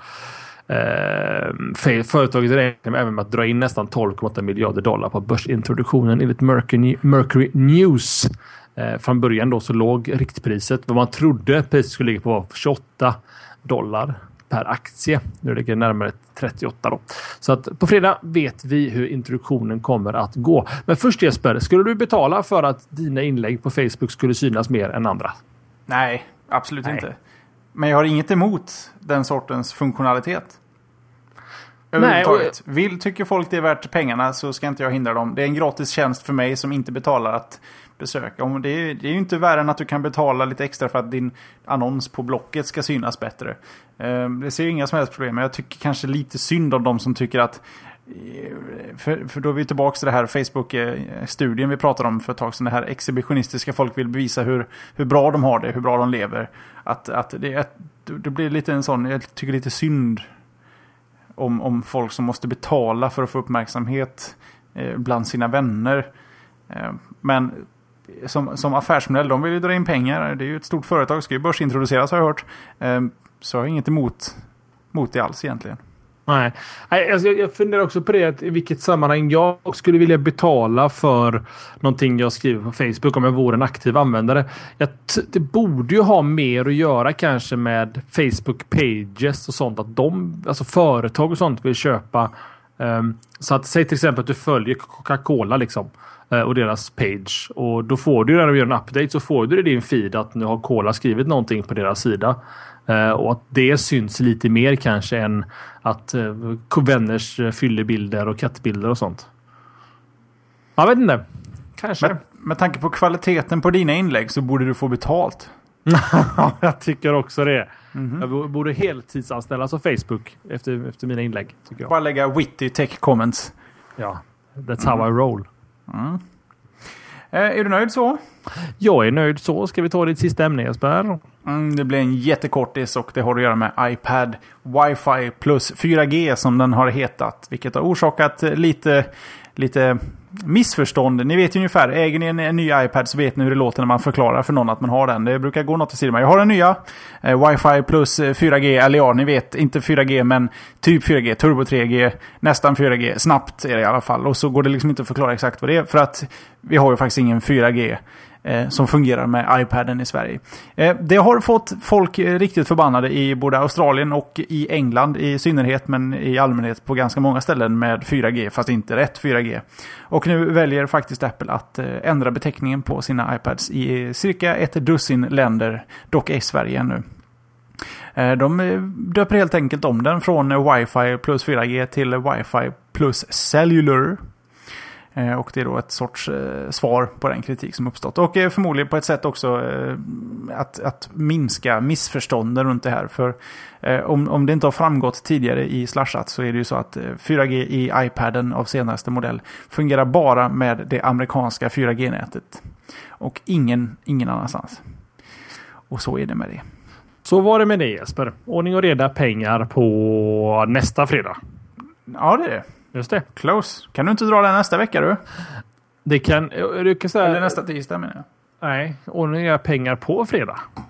Uh, företaget räknar även med att dra in nästan tolv komma åtta miljarder dollar på börsintroduktionen enligt Mercury, Mercury News. Uh, från början då så låg riktpriset, vad man trodde priset skulle ligga på, tjugoåtta dollar per aktie. Nu ligger det närmare trettioåtta då. Så att på fredag vet vi hur introduktionen kommer att gå. Men först Jesper, skulle du betala för att dina inlägg på Facebook skulle synas mer än andra? Nej, absolut Nej. inte. Men jag har inget emot den sortens funktionalitet. Nej, och... Vill, tycker folk det är värt pengarna så ska inte jag hindra dem. Det är en gratis tjänst för mig som inte betalar att besöka. Om det, är, det är ju inte värre än att du kan betala lite extra för att din annons på Blocket ska synas bättre. Det ser ju inga som helst problem. Men jag tycker kanske lite synd om de som tycker att... För, för då är vi tillbaka till det här Facebook-studien vi pratade om för ett tag sedan. Det här exhibitionistiska, folk vill bevisa hur, hur bra de har det, hur bra de lever. Att, att det, det blir lite en sån, jag tycker lite synd om, om folk som måste betala för att få uppmärksamhet eh, bland sina vänner. Eh, men som, som affärsmodell, de vill ju dra in pengar. Det är ju ett stort företag, ska ju börsintroduceras har jag hört. Eh, så jag har inget emot, emot det alls egentligen. Nej, alltså jag funderar också på det, att i vilket sammanhang jag skulle vilja betala för någonting jag skriver på Facebook om jag vore en aktiv användare. Jag t- det borde ju ha mer att göra kanske med Facebook pages och sånt, att de, alltså företag och sånt vill köpa. Um, så att säg till exempel att du följer Coca-Cola liksom uh, och deras page, och då får du när de gör en update så får du i din feed att nu har Cola skrivit någonting på deras sida. Uh, och att det syns lite mer kanske än att uh, vänners uh, fyllebilder och kattbilder och sånt. Jag vet inte. Kanske. Med, med tanke på kvaliteten på dina inlägg så borde du få betalt. Jag tycker också det. Mm-hmm. Jag borde heltidsanställas av Facebook efter, efter mina inlägg, tycker jag. Bara lägga witty tech comments. Ja, that's how mm. I roll. Mm. Eh, är du nöjd så? Jag är nöjd så. Ska vi ta ditt sista ämne, Jesper? Mm, det blir en jättekortis och det har att göra med iPad Wi-Fi plus fyra G som den har hetat. Vilket har orsakat lite, lite missförstånd. Ni vet ju ungefär, äger ni en, en ny iPad så vet ni hur det låter när man förklarar för någon att man har den. Det brukar gå något i stil med. Jag har en nya eh, Wi-Fi plus fyra G, eller ja, ni vet, inte fyra G men typ fyra G, turbo tre G, nästan fyra G, snabbt är det i alla fall. Och så går det liksom inte att förklara exakt vad det är för att vi har ju faktiskt ingen fyra G eh, som fungerar med iPaden i Sverige. Eh, det har fått folk riktigt förbannade i både Australien och i England i synnerhet, men i allmänhet på ganska många ställen med fyra G, fast inte rätt fyra G. Och nu väljer faktiskt Apple att eh, ändra beteckningen på sina iPads i cirka ett dussin länder, dock i Sverige ännu. Eh, de döper helt enkelt om den från Wi-Fi plus fyra G till Wi-Fi plus cellular. Och det är då ett sorts eh, svar på den kritik som uppstått. Och eh, förmodligen på ett sätt också eh, att, att minska missförstånden runt det här. För eh, om, om det inte har framgått tidigare i Slashat så är det ju så att eh, fyra G i iPaden av senaste modell fungerar bara med det amerikanska fyra G-nätet. Och ingen, ingen annanstans. Och så är det med det. Så var det med det, Jesper. Ordning och reda pengar på nästa fredag. Ja, det är det. Just det. Close. Kan du inte dra den nästa vecka, du? Det kan... Du kan säga, eller nästa tisdag, menar jag. Nej, ordning och reda pengar på fredag.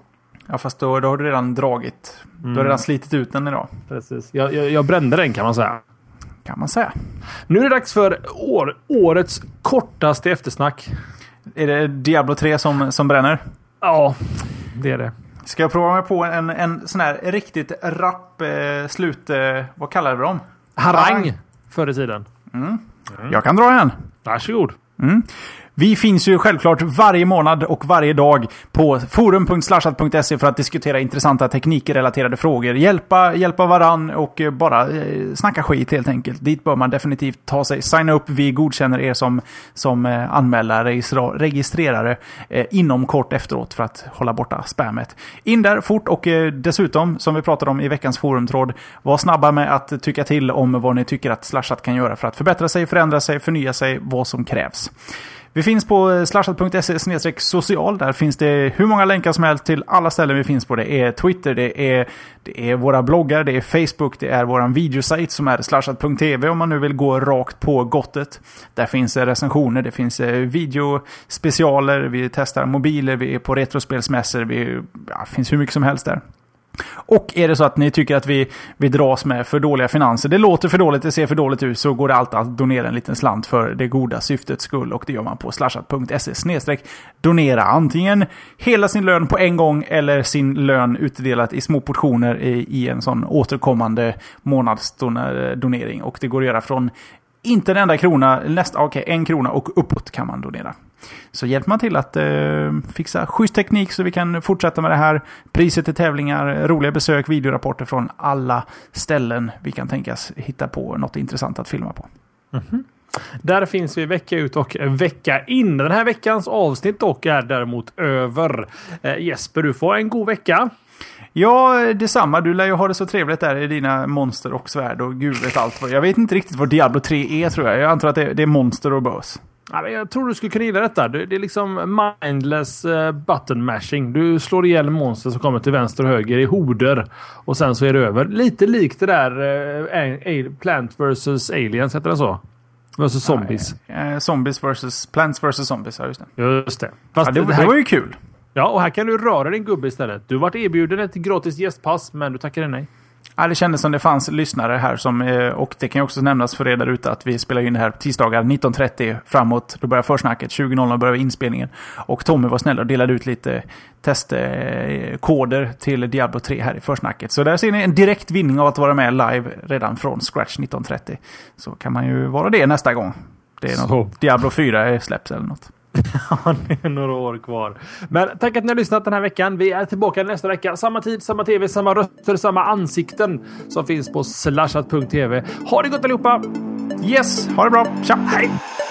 Ja, fast då, då har du redan dragit. Mm. Du har redan slitit ut den idag. Precis. Jag, jag, jag brände den kan man säga. Kan man säga. Nu är det dags för år, årets kortaste eftersnack. Är det Diablo tre som, som bränner? Ja, det är det. Ska jag prova mig på en, en sån här riktigt rapp eh, slut... Eh, vad kallar vi dem? Harang förr i tiden. Mm. Mm. Jag kan dra en. Varsågod. Mm. Vi finns ju självklart varje månad och varje dag på forum punkt slashat punkt se för att diskutera intressanta teknikrelaterade frågor. Hjälpa, hjälpa varann och bara eh, snacka skit helt enkelt. Dit bör man definitivt ta sig. Signa upp. Vi godkänner er som, som eh, anmälare, registra- registrerare eh, inom kort efteråt för att hålla borta spammet. In där fort och eh, dessutom, som vi pratade om i veckans forumtråd, var snabba med att tycka till om vad ni tycker att Slashat kan göra för att förbättra sig, förändra sig, förnya sig, vad som krävs. Vi finns på slashat punkt se snedstreck social. Där finns det hur många länkar som helst till alla ställen vi finns på. Det är Twitter, det är, det är våra bloggar, det är Facebook, det är våran videosajt som är slashat punkt tv om man nu vill gå rakt på gottet. Där finns recensioner, det finns videospecialer, vi testar mobiler, vi är på retrospelsmässor, vi, ja, finns hur mycket som helst där. Och är det så att ni tycker att vi, vi dras med för dåliga finanser, det låter för dåligt, det ser för dåligt ut, så går det alltid att donera en liten slant för det goda syftets skull, och det gör man på slashat punkt se snedstreck donera. Antingen hela sin lön på en gång eller sin lön utdelat i små portioner i, i en sån återkommande månadsdonering, och det går att göra från inte en enda krona, nästa, okej, okay, en krona och uppåt kan man donera. Så hjälper man till att eh, fixa schysst teknik så vi kan fortsätta med det här. Priset till tävlingar, roliga besök, videorapporter från alla ställen vi kan tänkas hitta på något intressant att filma på. Mm-hmm. Där finns vi vecka ut och vecka in. Den här veckans avsnitt dock är däremot över. Eh, Jesper, du får en god vecka. Ja, detsamma. Du lär ju ha det så trevligt där i dina monster och svärd och gud vet allt. Jag vet inte riktigt vad Diablo tre är, tror jag. Jag antar att det, det är monster och bös. Ja, jag tror du skulle kunna gilla detta. Det är liksom mindless uh, button mashing. Du slår ihjäl monster som kommer till vänster och höger i horder. Och sen så är det över. Lite likt det där uh, Plant versus. Aliens, heter det så? Versus Zombies. Ja, ja. Zombies versus. Plants versus Zombies, ja just det. Just det. Fast ja, det, det, här... det var ju kul. Ja, och här kan du röra din gubbe istället. Du har varit erbjuden ett gratis gästpass, men du tackade nej. Ja, det kändes som det fanns lyssnare här som, och det kan ju också nämnas för er där ute att vi spelar in det här tisdagar nitton trettio framåt. Då börjar försnacket, tjugo noll noll börjar inspelningen. Och Tommy var snäll och delade ut lite testkoder till Diablo tre här i försnacket. Så där ser ni en direkt vinning av att vara med live redan från scratch nitton trettio. Så kan man ju vara det nästa gång. Det är något så. Diablo fyra släpps eller något. Ja, det är några år kvar. Men tack att ni har lyssnat den här veckan. Vi är tillbaka nästa vecka. Samma tid, samma tv, samma röster, samma ansikten som finns på slashat punkt tv. Ha det gott allihopa! Yes, ha det bra. Tja, hej!